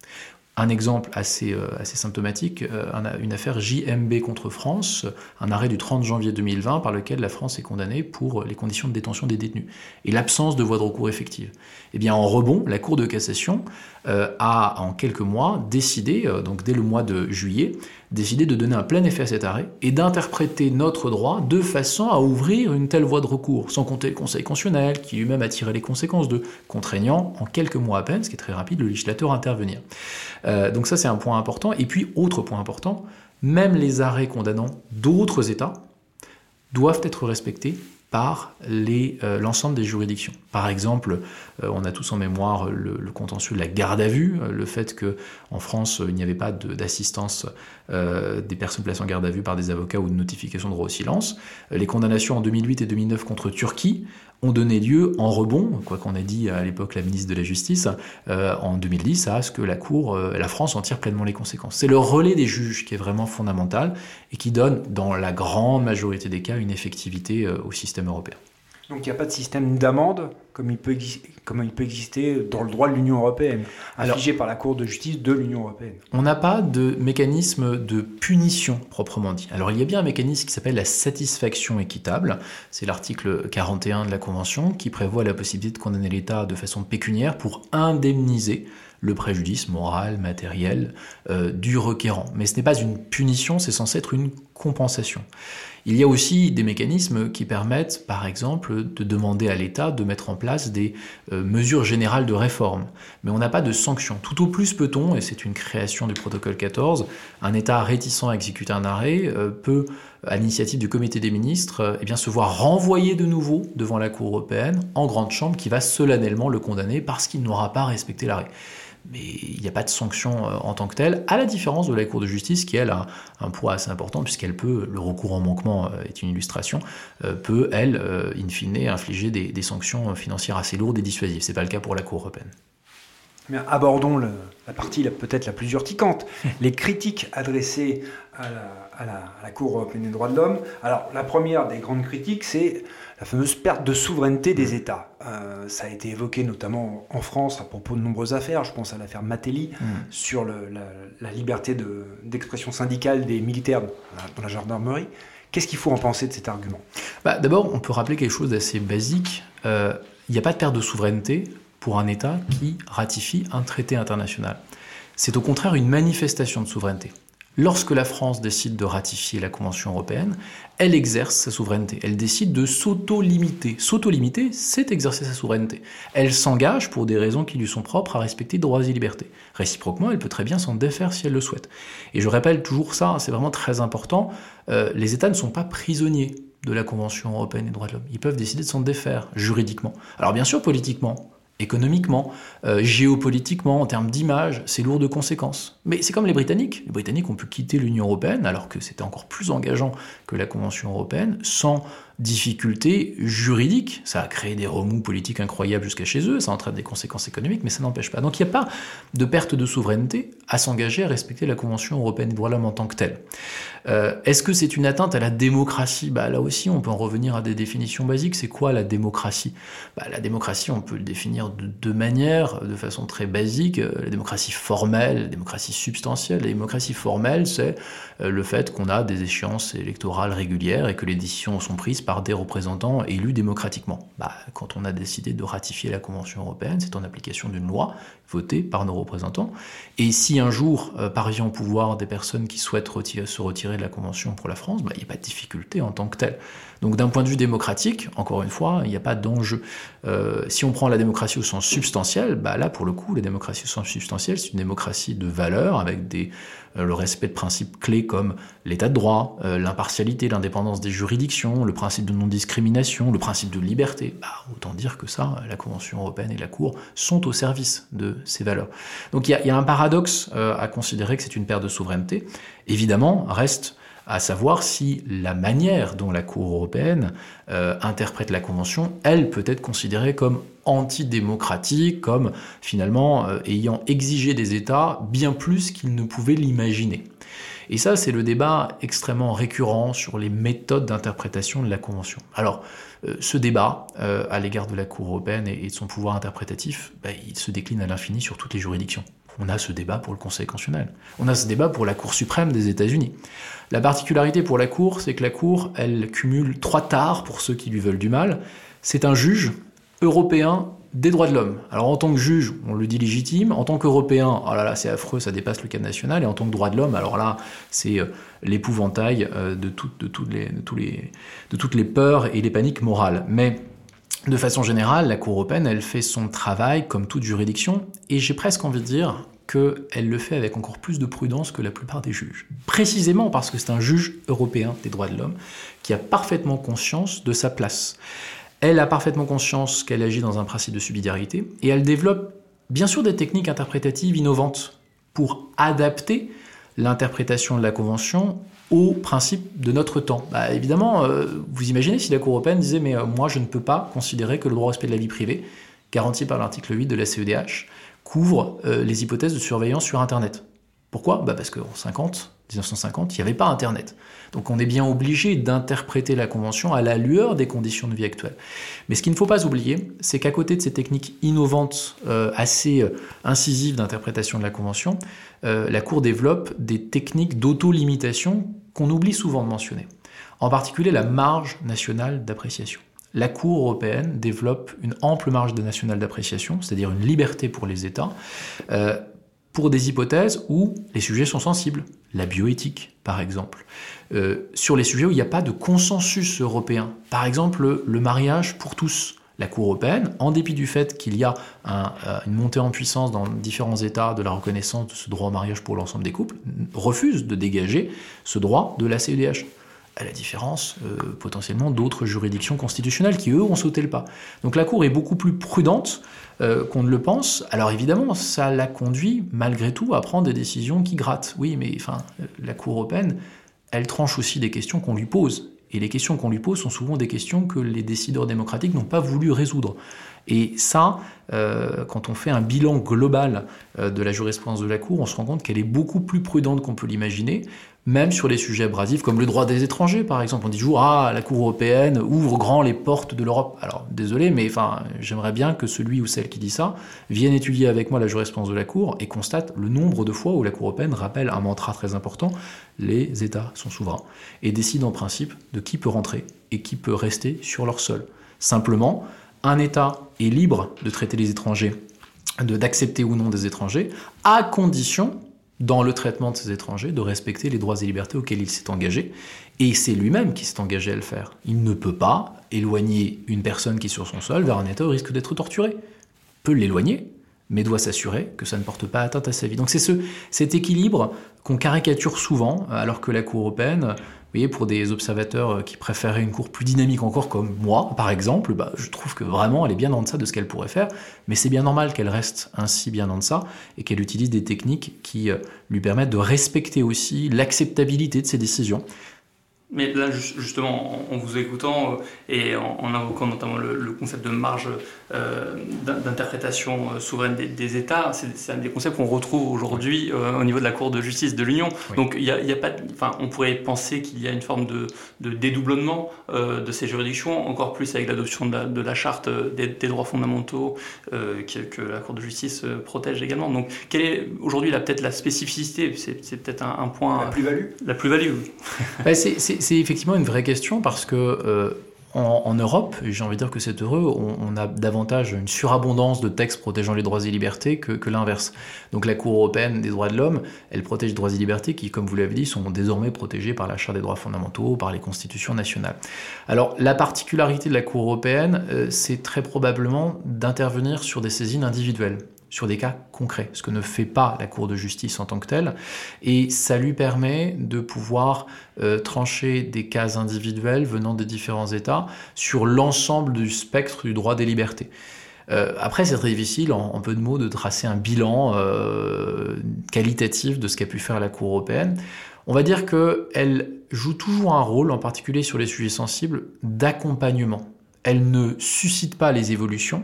Un exemple assez, euh, assez symptomatique, euh, une affaire J M B contre France, un arrêt du trente janvier deux mille vingt par lequel la France est condamnée pour les conditions de détention des détenus et l'absence de voie de recours effective. Eh bien, en rebond, la Cour de cassation euh, a, en quelques mois, décidé, euh, donc dès le mois de juillet, décidé de donner un plein effet à cet arrêt et d'interpréter notre droit de façon à ouvrir une telle voie de recours, sans compter le Conseil constitutionnel, qui lui-même a tiré les conséquences de, contraignant en quelques mois à peine, ce qui est très rapide, le législateur à intervenir. Euh, donc ça, c'est un point important. Et puis, autre point important, même les arrêts condamnant d'autres États doivent être respectés par les, euh, l'ensemble des juridictions. Par exemple, euh, on a tous en mémoire le, le contentieux de la garde à vue, euh, le fait qu'en France, euh, il n'y avait pas de, d'assistance euh, des personnes placées en garde à vue par des avocats ou de notification de droit au silence. Euh, les condamnations en deux mille huit et deux mille neuf contre Turquie ont donné lieu en rebond, quoi qu'on a dit à l'époque la ministre de la Justice, euh, en deux mille dix, à ce que la Cour, euh, la France en tire pleinement les conséquences. C'est le relais des juges qui est vraiment fondamental et qui donne, dans la grande majorité des cas, une effectivité euh, au système européen. Donc il n'y a pas de système d'amende comme il, peut exi- comme il peut exister dans le droit de l'Union européenne, infligé Alors, par la Cour de justice de l'Union européenne. On n'a pas de mécanisme de punition proprement dit. Alors il y a bien un mécanisme qui s'appelle la satisfaction équitable. C'est l'article quarante et un de la Convention qui prévoit la possibilité de condamner l'État de façon pécuniaire pour indemniser le préjudice moral, matériel euh, du requérant. Mais ce n'est pas une punition, c'est censé être une compensation. Il y a aussi des mécanismes qui permettent, par exemple, de demander à l'État de mettre en place des euh, mesures générales de réforme. Mais on n'a pas de sanctions. Tout au plus peut-on, et c'est une création du protocole quatorze, un État réticent à exécuter un arrêt euh, peut, à l'initiative du comité des ministres, euh, eh bien, se voir renvoyer de nouveau devant la Cour européenne en grande chambre qui va solennellement le condamner parce qu'il n'aura pas respecté l'arrêt. Mais il n'y a pas de sanction en tant que telle, à la différence de la Cour de justice qui, elle, a un poids assez important, puisqu'elle peut, le recours en manquement est une illustration, peut, elle, in fine, infliger des, des sanctions financières assez lourdes et dissuasives. Ce n'est pas le cas pour la Cour européenne. Bien, abordons le, la partie la, peut-être la plus urticante, les critiques adressées à la, à, la, à la Cour européenne des droits de l'homme. Alors, la première des grandes critiques, c'est la fameuse perte de souveraineté des États. Euh, ça a été évoqué notamment en France à propos de nombreuses affaires. Je pense à l'affaire Matteli mmh. sur le, la, la liberté de, d'expression syndicale des militaires dans la, dans la gendarmerie. Qu'est-ce qu'il faut en penser de cet argument ? Bah, d'abord, on peut rappeler quelque chose d'assez basique. Euh, il n'y a pas de perte de souveraineté pour un État qui ratifie un traité international. C'est au contraire une manifestation de souveraineté. Lorsque la France décide de ratifier la Convention européenne, elle exerce sa souveraineté. Elle décide de s'auto-limiter. S'auto-limiter, c'est exercer sa souveraineté. Elle s'engage, pour des raisons qui lui sont propres, à respecter droits et libertés. Réciproquement, elle peut très bien s'en défaire si elle le souhaite. Et je rappelle toujours ça, c'est vraiment très important, euh, les États ne sont pas prisonniers de la Convention européenne des droits de l'homme. Ils peuvent décider de s'en défaire, juridiquement. Alors bien sûr, politiquement, économiquement, euh, géopolitiquement, en termes d'image, c'est lourd de conséquences. Mais c'est comme les Britanniques. Les Britanniques ont pu quitter l'Union européenne, alors que c'était encore plus engageant que la Convention européenne, sans difficultés juridiques. Ça a créé des remous politiques incroyables jusqu'à chez eux, ça entraîne des conséquences économiques, mais ça n'empêche pas. Donc il n'y a pas de perte de souveraineté à s'engager à respecter la Convention européenne des droits de l'homme en tant que telle. Euh, est-ce que c'est une atteinte à la démocratie ? Bah, là aussi, on peut en revenir à des définitions basiques. C'est quoi la démocratie ? Bah, la démocratie, on peut le définir de deux manières, de façon très basique. La démocratie formelle, la démocratie substantielle. La démocratie formelle, c'est le fait qu'on a des échéances électorales régulières et que les décisions sont prises par des représentants élus démocratiquement. Bah, quand on a décidé de ratifier la Convention européenne, c'est en application d'une loi votée par nos représentants. Et si un jour euh, parvient au pouvoir des personnes qui souhaitent retirer, se retirer de la Convention pour la France, bah, il n'y a pas de difficulté en tant que telle. Donc d'un point de vue démocratique, encore une fois, il n'y a pas d'enjeu. Euh, si on prend la démocratie au sens substantiel, bah là pour le coup, la démocratie au sens substantiel, c'est une démocratie de valeurs avec des, euh, le respect de principes clés comme l'état de droit, euh, l'impartialité, l'indépendance des juridictions, le principe de non-discrimination, le principe de liberté. Bah, autant dire que ça, la Convention européenne et la Cour sont au service de ces valeurs. Donc il y a, il y a un paradoxe euh, à considérer que c'est une perte de souveraineté. Évidemment, reste à savoir si la manière dont la Cour européenne euh, interprète la Convention, elle peut être considérée comme antidémocratique, comme finalement euh, ayant exigé des États bien plus qu'ils ne pouvaient l'imaginer. Et ça, c'est le débat extrêmement récurrent sur les méthodes d'interprétation de la Convention. Alors, euh, ce débat euh, à l'égard de la Cour européenne et, et de son pouvoir interprétatif, bah, il se décline à l'infini sur toutes les juridictions. On a ce débat pour le Conseil constitutionnel. On a ce débat pour la Cour suprême des États-Unis. La particularité pour la Cour, c'est que la Cour, elle cumule trois tares pour ceux qui lui veulent du mal. C'est un juge européen des droits de l'homme. Alors en tant que juge, on le dit légitime. En tant qu'Européen, oh là là, c'est affreux, ça dépasse le cadre national. Et en tant que droit de l'homme, alors là, c'est euh, l'épouvantail euh, de, tout, de, toutes les, de, tous les, de toutes les peurs et les paniques morales. Mais de façon générale, la Cour européenne, elle fait son travail comme toute juridiction, et j'ai presque envie de dire qu'elle le fait avec encore plus de prudence que la plupart des juges. Précisément parce que c'est un juge européen des droits de l'homme qui a parfaitement conscience de sa place. Elle a parfaitement conscience qu'elle agit dans un principe de subsidiarité, et elle développe bien sûr des techniques interprétatives innovantes pour adapter l'interprétation de la Convention au principe de notre temps. Bah, évidemment, euh, vous imaginez si la Cour européenne disait « mais euh, moi je ne peux pas considérer que le droit au respect de la vie privée, garanti par l'article huit de la C E D H, couvre euh, les hypothèses de surveillance sur Internet ». Pourquoi ? Bah parce qu'en dix-neuf cent cinquante, il n'y avait pas Internet. Donc on est bien obligé d'interpréter la Convention à la lueur des conditions de vie actuelles. Mais ce qu'il ne faut pas oublier, c'est qu'à côté de ces techniques innovantes, euh, assez euh, incisives d'interprétation de la Convention, euh, la Cour développe des techniques d'auto-limitation qu'on oublie souvent de mentionner. En particulier la marge nationale d'appréciation. La Cour européenne développe une ample marge nationale d'appréciation, c'est-à-dire une liberté pour les États, euh, pour des hypothèses où les sujets sont sensibles, la bioéthique par exemple, euh, sur les sujets où il n'y a pas de consensus européen, par exemple le, le mariage pour tous. La Cour européenne, en dépit du fait qu'il y a un, euh, une montée en puissance dans différents États de la reconnaissance de ce droit au mariage pour l'ensemble des couples, refuse de dégager ce droit de la C E D H. À la différence euh, potentiellement d'autres juridictions constitutionnelles qui, eux, ont sauté le pas. Donc la Cour est beaucoup plus prudente euh, qu'on ne le pense. Alors évidemment, ça l'a conduit, malgré tout, à prendre des décisions qui grattent. Oui, mais enfin, la Cour européenne, elle tranche aussi des questions qu'on lui pose. Et les questions qu'on lui pose sont souvent des questions que les décideurs démocratiques n'ont pas voulu résoudre. Et ça, euh, quand on fait un bilan global euh, de la jurisprudence de la Cour, on se rend compte qu'elle est beaucoup plus prudente qu'on peut l'imaginer, même sur les sujets abrasifs comme le droit des étrangers, par exemple. On dit toujours « Ah, la Cour européenne ouvre grand les portes de l'Europe ». Alors, désolé, mais enfin, j'aimerais bien que celui ou celle qui dit ça vienne étudier avec moi la jurisprudence de la Cour et constate le nombre de fois où la Cour européenne rappelle un mantra très important « Les États sont souverains » et décide en principe de qui peut rentrer et qui peut rester sur leur sol. Simplement, un État est libre de traiter les étrangers, de, d'accepter ou non des étrangers, à condition, dans le traitement de ces étrangers, de respecter les droits et libertés auxquels il s'est engagé. Et c'est lui-même qui s'est engagé à le faire. Il ne peut pas éloigner une personne qui est sur son sol vers un État où il risque d'être torturé. Il peut l'éloigner, mais doit s'assurer que ça ne porte pas atteinte à sa vie. Donc c'est ce, cet équilibre qu'on caricature souvent, alors que la Cour européenne, vous voyez, pour des observateurs qui préféraient une Cour plus dynamique encore, comme moi, par exemple, bah, je trouve que vraiment elle est bien en deçà de ce qu'elle pourrait faire, mais c'est bien normal qu'elle reste ainsi bien en deçà, et qu'elle utilise des techniques qui euh, lui permettent de respecter aussi l'acceptabilité de ses décisions. Mais là, justement, en vous écoutant et en invoquant notamment le, le concept de marge euh, d'interprétation souveraine des, des États, c'est un des concepts qu'on retrouve aujourd'hui euh, au niveau de la Cour de justice de l'Union. Oui. Donc, il y a, il y a pas, enfin, on pourrait penser qu'il y a une forme de, de dédoublement euh, de ces juridictions, encore plus avec l'adoption de la, de la charte des, des droits fondamentaux euh, que, que la Cour de justice protège également. Donc, quelle est aujourd'hui peut-être la spécificité? C'est peut-être un, un point. La plus-value. La plus-value. bah, c'est C'est effectivement une vraie question parce que euh, en, en Europe, j'ai envie de dire que c'est heureux, on, on a davantage une surabondance de textes protégeant les droits et libertés que, que l'inverse. Donc la Cour européenne des droits de l'homme, elle protège les droits et libertés qui, comme vous l'avez dit, sont désormais protégés par la Charte des droits fondamentaux, par les constitutions nationales. Alors la particularité de la Cour européenne, euh, c'est très probablement d'intervenir sur des saisines individuelles, sur des cas concrets, ce que ne fait pas la Cour de justice en tant que telle, et ça lui permet de pouvoir euh, trancher des cas individuels venant des différents États sur l'ensemble du spectre du droit des libertés. Euh, après, c'est très difficile, en, en peu de mots, de tracer un bilan euh, qualitatif de ce qu'a pu faire la Cour européenne. On va dire qu'elle joue toujours un rôle, en particulier sur les sujets sensibles, d'accompagnement. Elle ne suscite pas les évolutions,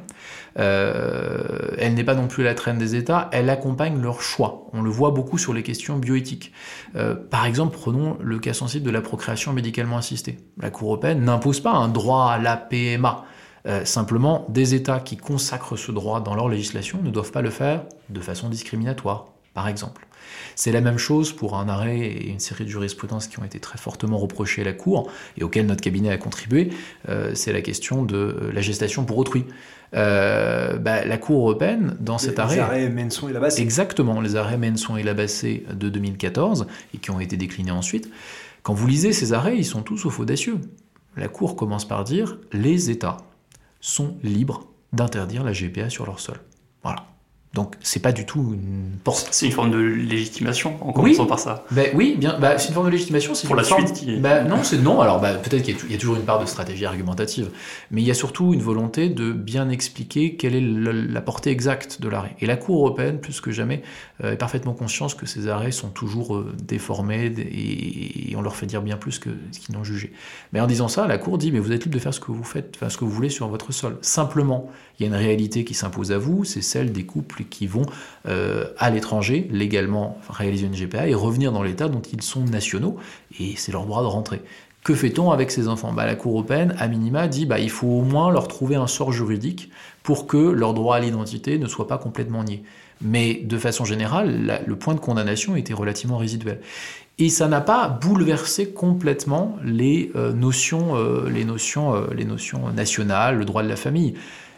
euh, elle n'est pas non plus la traîne des États, elle accompagne leurs choix. On le voit beaucoup sur les questions bioéthiques. Euh, par exemple, prenons le cas sensible de la procréation médicalement assistée. La Cour européenne n'impose pas un droit à la P M A. Euh, simplement, des États qui consacrent ce droit dans leur législation ne doivent pas le faire de façon discriminatoire, par exemple. C'est la même chose pour un arrêt et une série de jurisprudences qui ont été très fortement reprochées à la Cour et auxquelles notre cabinet a contribué. Euh, c'est la question de la gestation pour autrui. Euh, bah, la Cour européenne, dans cet les arrêt... Les arrêts Menson et Labassé. Exactement, les arrêts Menson et Labassé de deux mille quatorze et qui ont été déclinés ensuite. Quand vous lisez ces arrêts, ils sont tous sauf audacieux. La Cour commence par dire « les États sont libres d'interdire la G P A sur leur sol ». Voilà. Donc, c'est pas du tout une porte. C'est une forme de légitimation, en commençant oui, par ça. Bah, oui, bien, bah, c'est une forme de légitimation. Pour la forme... suite qui est... bah, non, c'est non. Alors, bah, peut-être qu'il y a, il y a toujours une part de stratégie argumentative, mais il y a surtout une volonté de bien expliquer quelle est le, la portée exacte de l'arrêt. Et la Cour européenne, plus que jamais, euh, est parfaitement consciente que ces arrêts sont toujours euh, déformés et, et on leur fait dire bien plus que ce qu'ils n'ont jugé. Mais en disant ça, la Cour dit, mais vous êtes libre de faire ce que vous faites, enfin, ce que vous voulez sur votre sol. Simplement, il y a une réalité qui s'impose à vous, c'est celle des couples qui vont euh, à l'étranger, légalement réaliser une G P A et revenir dans l'État dont ils sont nationaux, et c'est leur droit de rentrer. Que fait-on avec ces enfants ? Bah, la Cour européenne, à minima, dit bah, il faut au moins leur trouver un sort juridique pour que leur droit à l'identité ne soit pas complètement nié. Mais de façon générale, la, le point de condamnation était relativement résiduel. Et ça n'a pas bouleversé complètement les, euh, notions, euh, les, notions, euh, les notions nationales, le droit de la famille.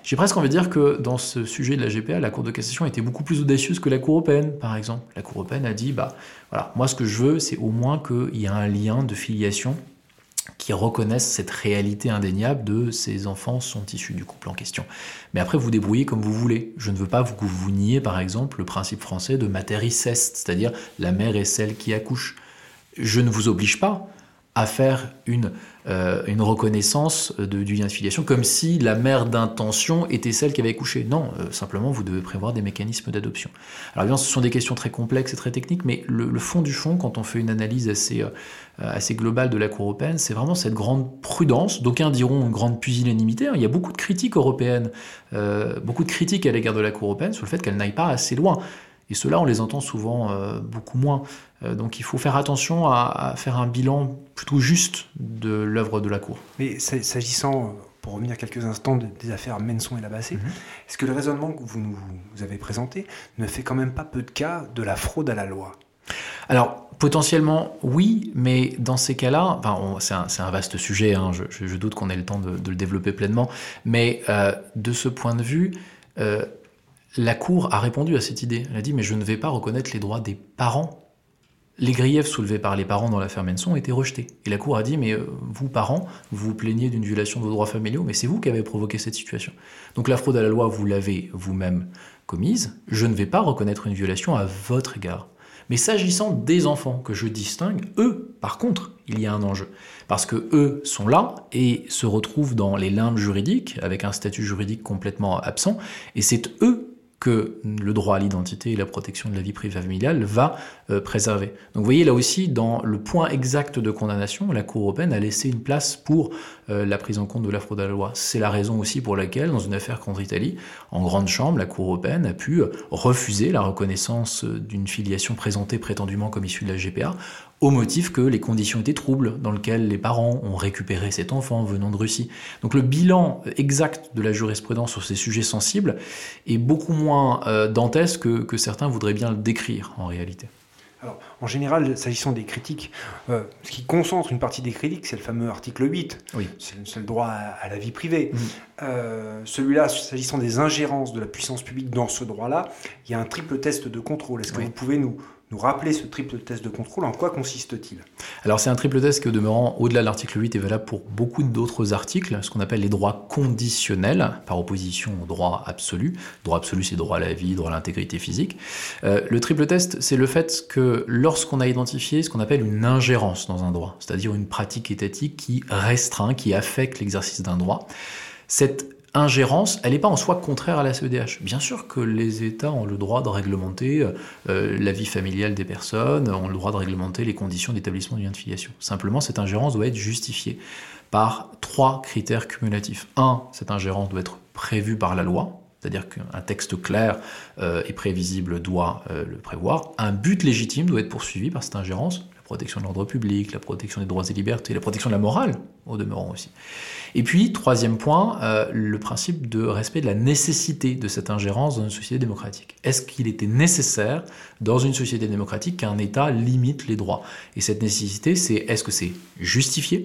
J'ai presque envie de dire que dans ce sujet de la G P A, la Cour de cassation était beaucoup plus audacieuse que la Cour européenne, par exemple. La Cour européenne a dit, bah, voilà, moi ce que je veux, c'est au moins qu'il y ait un lien de filiation qui reconnaissent cette réalité indéniable de ces enfants sont issus du couple en question. Mais après, vous débrouillez comme vous voulez. Je ne veux pas que vous niez, par exemple, le principe français de mater inceste, c'est-à-dire la mère est celle qui accouche. Je ne vous oblige pas à faire une, euh, une reconnaissance de, du lien de filiation comme si la mère d'intention était celle qui avait accouché. Non, euh, simplement, vous devez prévoir des mécanismes d'adoption. Alors bien, ce sont des questions très complexes et très techniques, mais le, le fond du fond, quand on fait une analyse assez, euh, assez globale de la Cour européenne, c'est vraiment cette grande prudence. D'aucuns diront une grande pusillanimité. Il y a beaucoup de critiques européennes, euh, beaucoup de critiques à l'égard de la Cour européenne sur le fait qu'elle n'aille pas assez loin. Et ceux-là, on les entend souvent euh, beaucoup moins. Euh, donc il faut faire attention à, à faire un bilan plutôt juste de l'œuvre de la Cour. Mais s'agissant, pour revenir quelques instants, des affaires Menson et Labassé, mm-hmm. est-ce que le raisonnement que vous nous vous avez présenté ne fait quand même pas peu de cas de la fraude à la loi ? Alors, potentiellement, oui, mais dans ces cas-là, enfin, on, c'est, un, c'est un vaste sujet, hein, je, je, je doute qu'on ait le temps de, de le développer pleinement, mais euh, de ce point de vue... Euh, La Cour a répondu à cette idée. Elle a dit « mais je ne vais pas reconnaître les droits des parents ». Les griefs soulevés par les parents dans l'affaire Menson ont été rejetés. Et la Cour a dit « mais euh, vous, parents, vous vous plaignez d'une violation de vos droits familiaux, mais c'est vous qui avez provoqué cette situation. Donc la fraude à la loi, vous l'avez vous-même commise. Je ne vais pas reconnaître une violation à votre égard. » Mais s'agissant des enfants que je distingue, eux, par contre, il y a un enjeu. Parce que eux sont là et se retrouvent dans les limbes juridiques, avec un statut juridique complètement absent, et c'est eux que le droit à l'identité et la protection de la vie privée familiale va euh, préserver. Donc vous voyez là aussi, dans le point exact de condamnation, la Cour européenne a laissé une place pour euh, la prise en compte de la fraude à la loi. C'est la raison aussi pour laquelle, dans une affaire contre l'Italie, en grande chambre, la Cour européenne a pu refuser la reconnaissance d'une filiation présentée prétendument comme issue de la G P A, au motif que les conditions étaient troubles dans lesquelles les parents ont récupéré cet enfant venant de Russie. Donc le bilan exact de la jurisprudence sur ces sujets sensibles est beaucoup moins euh, dantesque que, que certains voudraient bien le décrire en réalité. Alors, en général, s'agissant des critiques, euh, ce qui concentre une partie des critiques, c'est le fameux article huit. Oui. C'est, c'est le droit à, à la vie privée. Mmh. Euh, celui-là, s'agissant des ingérences de la puissance publique dans ce droit-là, il y a un triple test de contrôle. Est-ce que oui. vous pouvez nous... nous rappeler ce triple test de contrôle, en quoi consiste-t-il ? Alors c'est un triple test qui, au demeurant, au-delà de l'article huit, est valable pour beaucoup d'autres articles, ce qu'on appelle les droits conditionnels, par opposition au droit absolu. Droit absolu, c'est droit à la vie, droit à l'intégrité physique. Euh, le triple test, c'est le fait que lorsqu'on a identifié ce qu'on appelle une ingérence dans un droit, c'est-à-dire une pratique étatique qui restreint, qui affecte l'exercice d'un droit, cette ingérence, elle n'est pas en soi contraire à la C E D H. Bien sûr que les États ont le droit de réglementer euh, la vie familiale des personnes, ont le droit de réglementer les conditions d'établissement du lien de filiation. Simplement, cette ingérence doit être justifiée par trois critères cumulatifs. Un, cette ingérence doit être prévue par la loi, c'est-à-dire qu'un texte clair euh, et prévisible doit euh, le prévoir. Un but légitime doit être poursuivi par cette ingérence, la protection de l'ordre public, la protection des droits et libertés, la protection de la morale, au demeurant aussi. Et puis, troisième point, euh, le principe de respect de la nécessité de cette ingérence dans une société démocratique. Est-ce qu'il était nécessaire, dans une société démocratique, qu'un État limite les droits ? Et cette nécessité, c'est est-ce que c'est justifié ?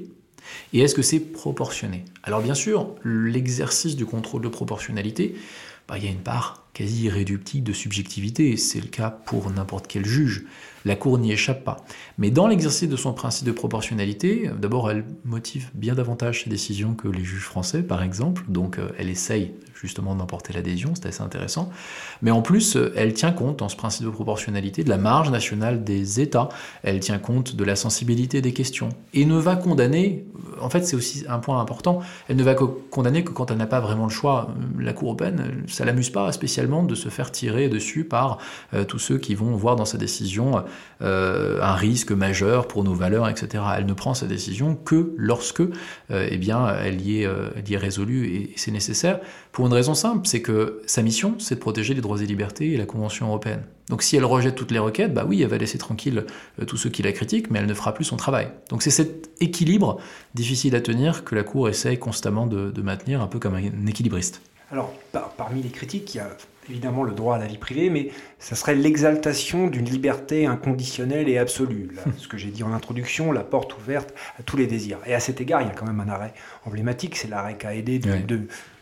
Et est-ce que c'est proportionné ? Alors bien sûr, l'exercice du contrôle de proportionnalité, bah, il y a une part quasi irréductible de subjectivité, c'est le cas pour n'importe quel juge. La Cour n'y échappe pas. Mais dans l'exercice de son principe de proportionnalité, d'abord, elle motive bien davantage ses décisions que les juges français, par exemple, donc euh, elle essaye justement d'emporter l'adhésion, c'est assez intéressant. Mais en plus, elle tient compte, dans ce principe de proportionnalité, de la marge nationale des États, elle tient compte de la sensibilité des questions, et ne va condamner, en fait c'est aussi un point important, elle ne va condamner que quand elle n'a pas vraiment le choix. La Cour européenne, ça ne l'amuse pas spécialement de se faire tirer dessus par euh, tous ceux qui vont voir dans sa décision euh, un risque majeur pour nos valeurs, et cetera. Elle ne prend sa décision que lorsque euh, eh bien, elle, y est, euh, elle y est résolue, et, et c'est nécessaire, pour une raison simple, c'est que sa mission, c'est de protéger les droits et libertés et la Convention européenne. Donc si elle rejette toutes les requêtes, bah oui, elle va laisser tranquille euh, tous ceux qui la critiquent, mais elle ne fera plus son travail. Donc c'est cet équilibre difficile à tenir que la Cour essaye constamment de, de maintenir, un peu comme un équilibriste. Alors, par, parmi les critiques, il y a évidemment le droit à la vie privée, mais ça serait l'exaltation d'une liberté inconditionnelle et absolue. Là, ce que j'ai dit en introduction, la porte ouverte à tous les désirs. Et à cet égard, il y a quand même un arrêt emblématique, c'est l'arrêt Caédé de, ouais. de,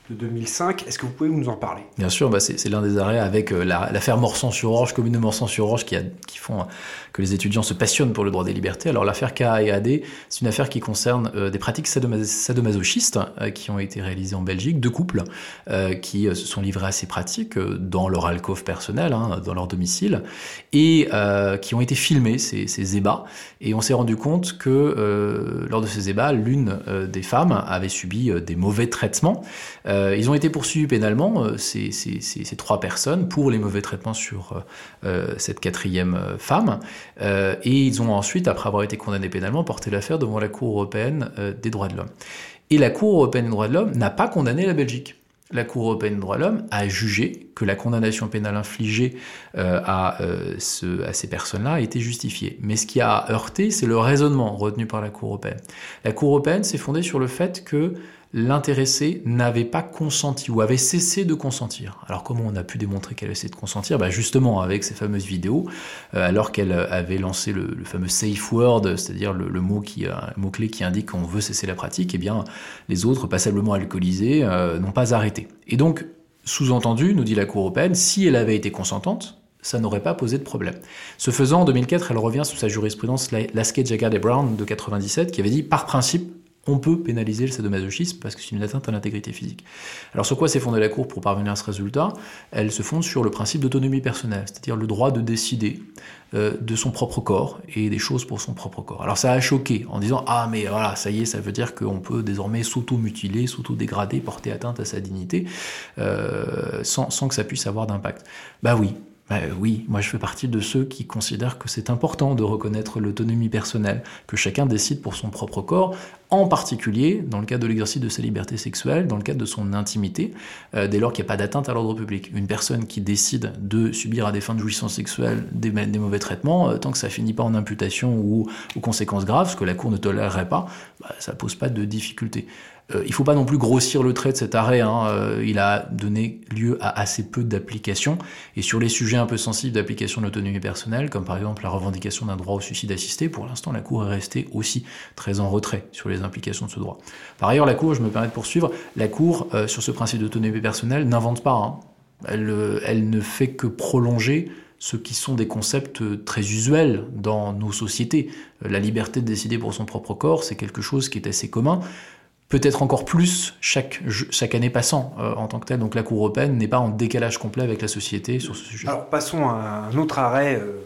de deux mille cinq. Est-ce que vous pouvez nous en parler ? Bien sûr, bah c'est, c'est l'un des arrêts avec euh, la, l'affaire Morsan-sur-Orge, commune de Morsan-sur-Orge, qui, a, qui font euh, que les étudiants se passionnent pour le droit des libertés. Alors l'affaire K A et A D, c'est une affaire qui concerne euh, des pratiques sadomas- sadomasochistes euh, qui ont été réalisées en Belgique, deux couples euh, qui euh, se sont livrés à ces pratiques euh, dans leur alcôve personnelle, hein, dans leur domicile, et euh, qui ont été filmés, ces, ces ébats. Et on s'est rendu compte que euh, lors de ces ébats, l'une euh, des femmes avait subi euh, des mauvais traitements. Euh, ils ont été poursuivis pénalement, euh, ces, ces, ces, ces trois personnes, pour les mauvais traitements sur euh, cette quatrième euh, femme. Euh, et ils ont ensuite, après avoir été condamnés pénalement, porté l'affaire devant la Cour européenne euh, des droits de l'homme. Et la Cour européenne des droits de l'homme n'a pas condamné la Belgique. La Cour européenne des droits de l'homme a jugé que la condamnation pénale infligée euh, à, euh, ce, à ces personnes-là a été justifiée. Mais ce qui a heurté, c'est le raisonnement retenu par la Cour européenne. La Cour européenne s'est fondée sur le fait que l'intéressée n'avait pas consenti ou avait cessé de consentir. Alors comment on a pu démontrer qu'elle avait cessé de consentir ? Bah justement avec ces fameuses vidéos, euh, alors qu'elle avait lancé le, le fameux safe word, c'est-à-dire le, le mot qui, un mot-clé qui indique qu'on veut cesser la pratique, eh bien les autres, passablement alcoolisés, euh, n'ont pas arrêté. Et donc, sous-entendu, nous dit la Cour européenne, si elle avait été consentante, ça n'aurait pas posé de problème. Ce faisant, en deux mille quatre, elle revient sous sa jurisprudence Lasky, Jaggard et Brown de quatre-vingt-dix-sept, qui avait dit, par principe, on peut pénaliser le sadomasochisme parce que c'est une atteinte à l'intégrité physique. Alors sur quoi s'est fondée la Cour pour parvenir à ce résultat ? Elle se fonde sur le principe d'autonomie personnelle, c'est-à-dire le droit de décider euh, de son propre corps et des choses pour son propre corps. Alors ça a choqué en disant « Ah mais voilà, ça y est, ça veut dire qu'on peut désormais s'auto-mutiler, s'auto-dégrader, porter atteinte à sa dignité euh, sans, sans que ça puisse avoir d'impact. » Bah oui. Ben oui, moi je fais partie de ceux qui considèrent que c'est important de reconnaître l'autonomie personnelle, que chacun décide pour son propre corps, en particulier dans le cadre de l'exercice de sa liberté sexuelle, dans le cadre de son intimité, euh, dès lors qu'il n'y a pas d'atteinte à l'ordre public. Une personne qui décide de subir à des fins de jouissance sexuelle des, des mauvais traitements, euh, tant que ça finit pas en imputation ou, ou conséquences graves, ce que la Cour ne tolérerait pas, bah, ça pose pas de difficulté. Euh, il ne faut pas non plus grossir le trait de cet arrêt, hein. euh, il a donné lieu à assez peu d'applications, et sur les sujets un peu sensibles d'application de l'autonomie personnelle, comme par exemple la revendication d'un droit au suicide assisté, pour l'instant la Cour est restée aussi très en retrait sur les implications de ce droit. Par ailleurs, la Cour, je me permets de poursuivre, la Cour, euh, sur ce principe d'autonomie personnelle, n'invente pas, hein. elle, euh, elle ne fait que prolonger ce qui sont des concepts très usuels dans nos sociétés. Euh, la liberté de décider pour son propre corps, c'est quelque chose qui est assez commun, peut-être encore plus chaque, chaque année passant euh, en tant que tel. Donc la Cour européenne n'est pas en décalage complet avec la société sur ce sujet. Alors passons à un autre arrêt euh,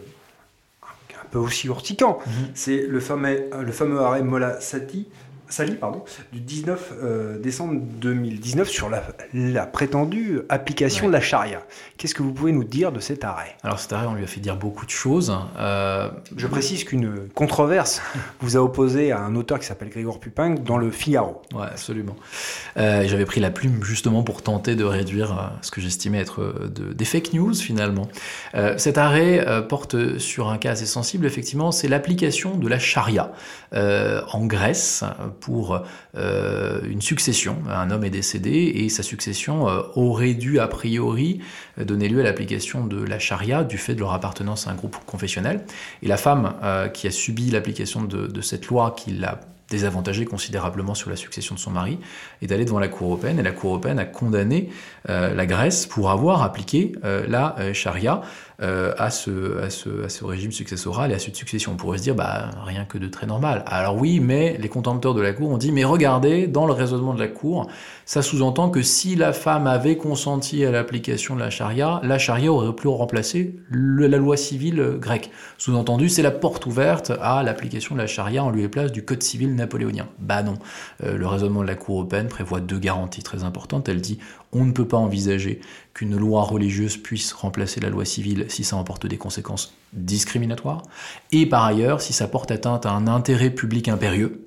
un peu aussi urticant. Mm-hmm. C'est le fameux, le fameux arrêt Molla-Sali, Sali, pardon, du dix-neuf décembre deux mille dix-neuf sur la, la prétendue application ouais. de la charia. Qu'est-ce que vous pouvez nous dire de cet arrêt ? Alors cet arrêt, on lui a fait dire beaucoup de choses. Euh... Je précise qu'une controverse vous a opposé à un auteur qui s'appelle Grégoire Pupin dans le Figaro. Ouais, absolument. Euh, j'avais pris la plume justement pour tenter de réduire euh, ce que j'estimais être de, des fake news finalement. Euh, cet arrêt euh, porte sur un cas assez sensible, effectivement, c'est l'application de la charia euh, en Grèce pour euh, une succession. Un homme est décédé et sa succession euh, aurait dû a priori donner lieu à l'application de la charia du fait de leur appartenance à un groupe confessionnel. Et la femme euh, qui a subi l'application de, de cette loi qui l'a désavantagée considérablement sur la succession de son mari, est allée devant la Cour européenne et la Cour européenne a condamné euh, la Grèce pour avoir appliqué euh, la euh, charia euh, à, ce, à, ce, à ce régime successoral et à cette succession. On pourrait se dire, bah, rien que de très normal. Alors oui, mais les contempteurs de la Cour ont dit, mais regardez, dans le raisonnement de la Cour, ça sous-entend que si la femme avait consenti à l'application de la charia, la charia aurait pu remplacer le, la loi civile grecque. Sous-entendu, c'est la porte ouverte à l'application de la charia en lieu et place du code civil napoléonien. Bah non. Euh, le raisonnement de la Cour européenne prévoit deux garanties très importantes. Elle dit, on ne peut pas envisager qu'une loi religieuse puisse remplacer la loi civile si ça emporte des conséquences discriminatoires. Et par ailleurs, si ça porte atteinte à un intérêt public impérieux,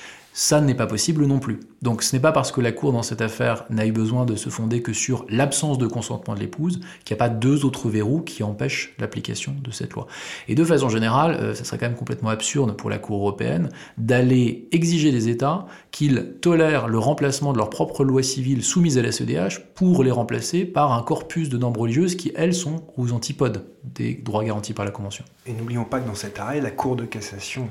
ça n'est pas possible non plus. Donc ce n'est pas parce que la Cour dans cette affaire n'a eu besoin de se fonder que sur l'absence de consentement de l'épouse qu'il n'y a pas deux autres verrous qui empêchent l'application de cette loi. Et de façon générale, euh, ça serait quand même complètement absurde pour la Cour européenne d'aller exiger des États qu'ils tolèrent le remplacement de leur propre loi civile soumise à la C E D H pour les remplacer par un corpus de normes religieuses qui, elles, sont aux antipodes des droits garantis par la Convention. Et n'oublions pas que dans cet arrêt, la Cour de cassation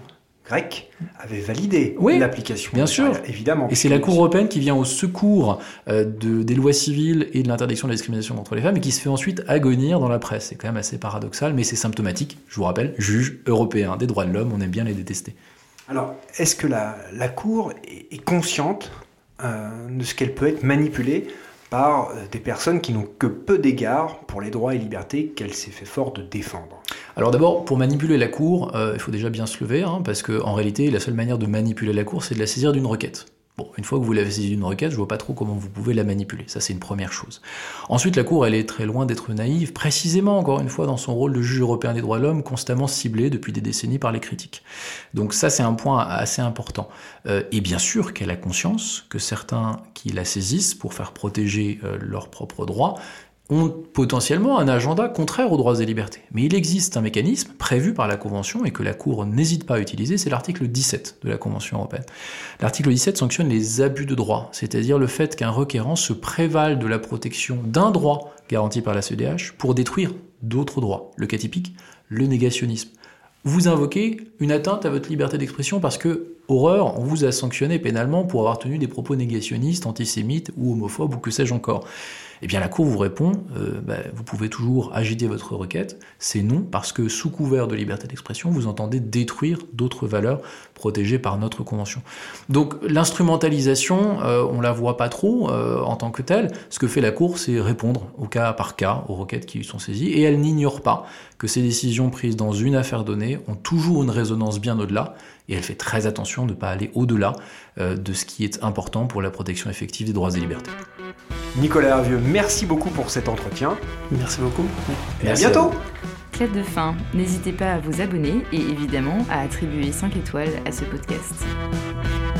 grecque avait validé oui, l'application. Bien sûr, charia, évidemment. Et c'est la Cour européenne qui vient au secours euh, de, des lois civiles et de l'interdiction de la discrimination contre les femmes et qui se fait ensuite agonir dans la presse. C'est quand même assez paradoxal, mais c'est symptomatique. Je vous rappelle, juge européen des droits de l'homme, on aime bien les détester. Alors, est-ce que la, la Cour est, est consciente euh, de ce qu'elle peut être manipulée par des personnes qui n'ont que peu d'égards pour les droits et libertés qu'elle s'est fait fort de défendre? Alors d'abord, pour manipuler la Cour, euh, il faut déjà bien se lever, hein, parce qu'en réalité, la seule manière de manipuler la Cour, c'est de la saisir d'une requête. Bon, une fois que vous l'avez saisie d'une requête, je vois pas trop comment vous pouvez la manipuler. Ça, c'est une première chose. Ensuite, la Cour, elle est très loin d'être naïve, précisément, encore une fois, dans son rôle de juge européen des droits de l'homme, constamment ciblé depuis des décennies par les critiques. Donc ça, c'est un point assez important. Euh, et bien sûr qu'elle a conscience que certains qui la saisissent pour faire protéger euh, leurs propres droits ont potentiellement un agenda contraire aux droits et libertés. Mais il existe un mécanisme prévu par la Convention et que la Cour n'hésite pas à utiliser, c'est l'article dix-sept de la Convention européenne. L'article dix-sept sanctionne les abus de droit, c'est-à-dire le fait qu'un requérant se prévale de la protection d'un droit garanti par la C E D H pour détruire d'autres droits. Le cas typique, le négationnisme. Vous invoquez une atteinte à votre liberté d'expression parce que, horreur, on vous a sanctionné pénalement pour avoir tenu des propos négationnistes, antisémites ou homophobes ou que sais-je encore. Eh bien la Cour vous répond, euh, bah, vous pouvez toujours agiter votre requête, c'est non, parce que sous couvert de liberté d'expression, vous entendez détruire d'autres valeurs protégées par notre Convention. Donc l'instrumentalisation, euh, on la voit pas trop euh, en tant que telle. Ce que fait la Cour, c'est répondre au cas par cas aux requêtes qui lui sont saisies, et elle n'ignore pas que ces décisions prises dans une affaire donnée ont toujours une résonance bien au-delà, et elle fait très attention de ne pas aller au-delà euh, de ce qui est important pour la protection effective des droits et libertés. Nicolas Hervieux, merci beaucoup pour cet entretien. Merci beaucoup. Et à bientôt. Clap de fin, n'hésitez pas à vous abonner et évidemment à attribuer cinq étoiles à ce podcast.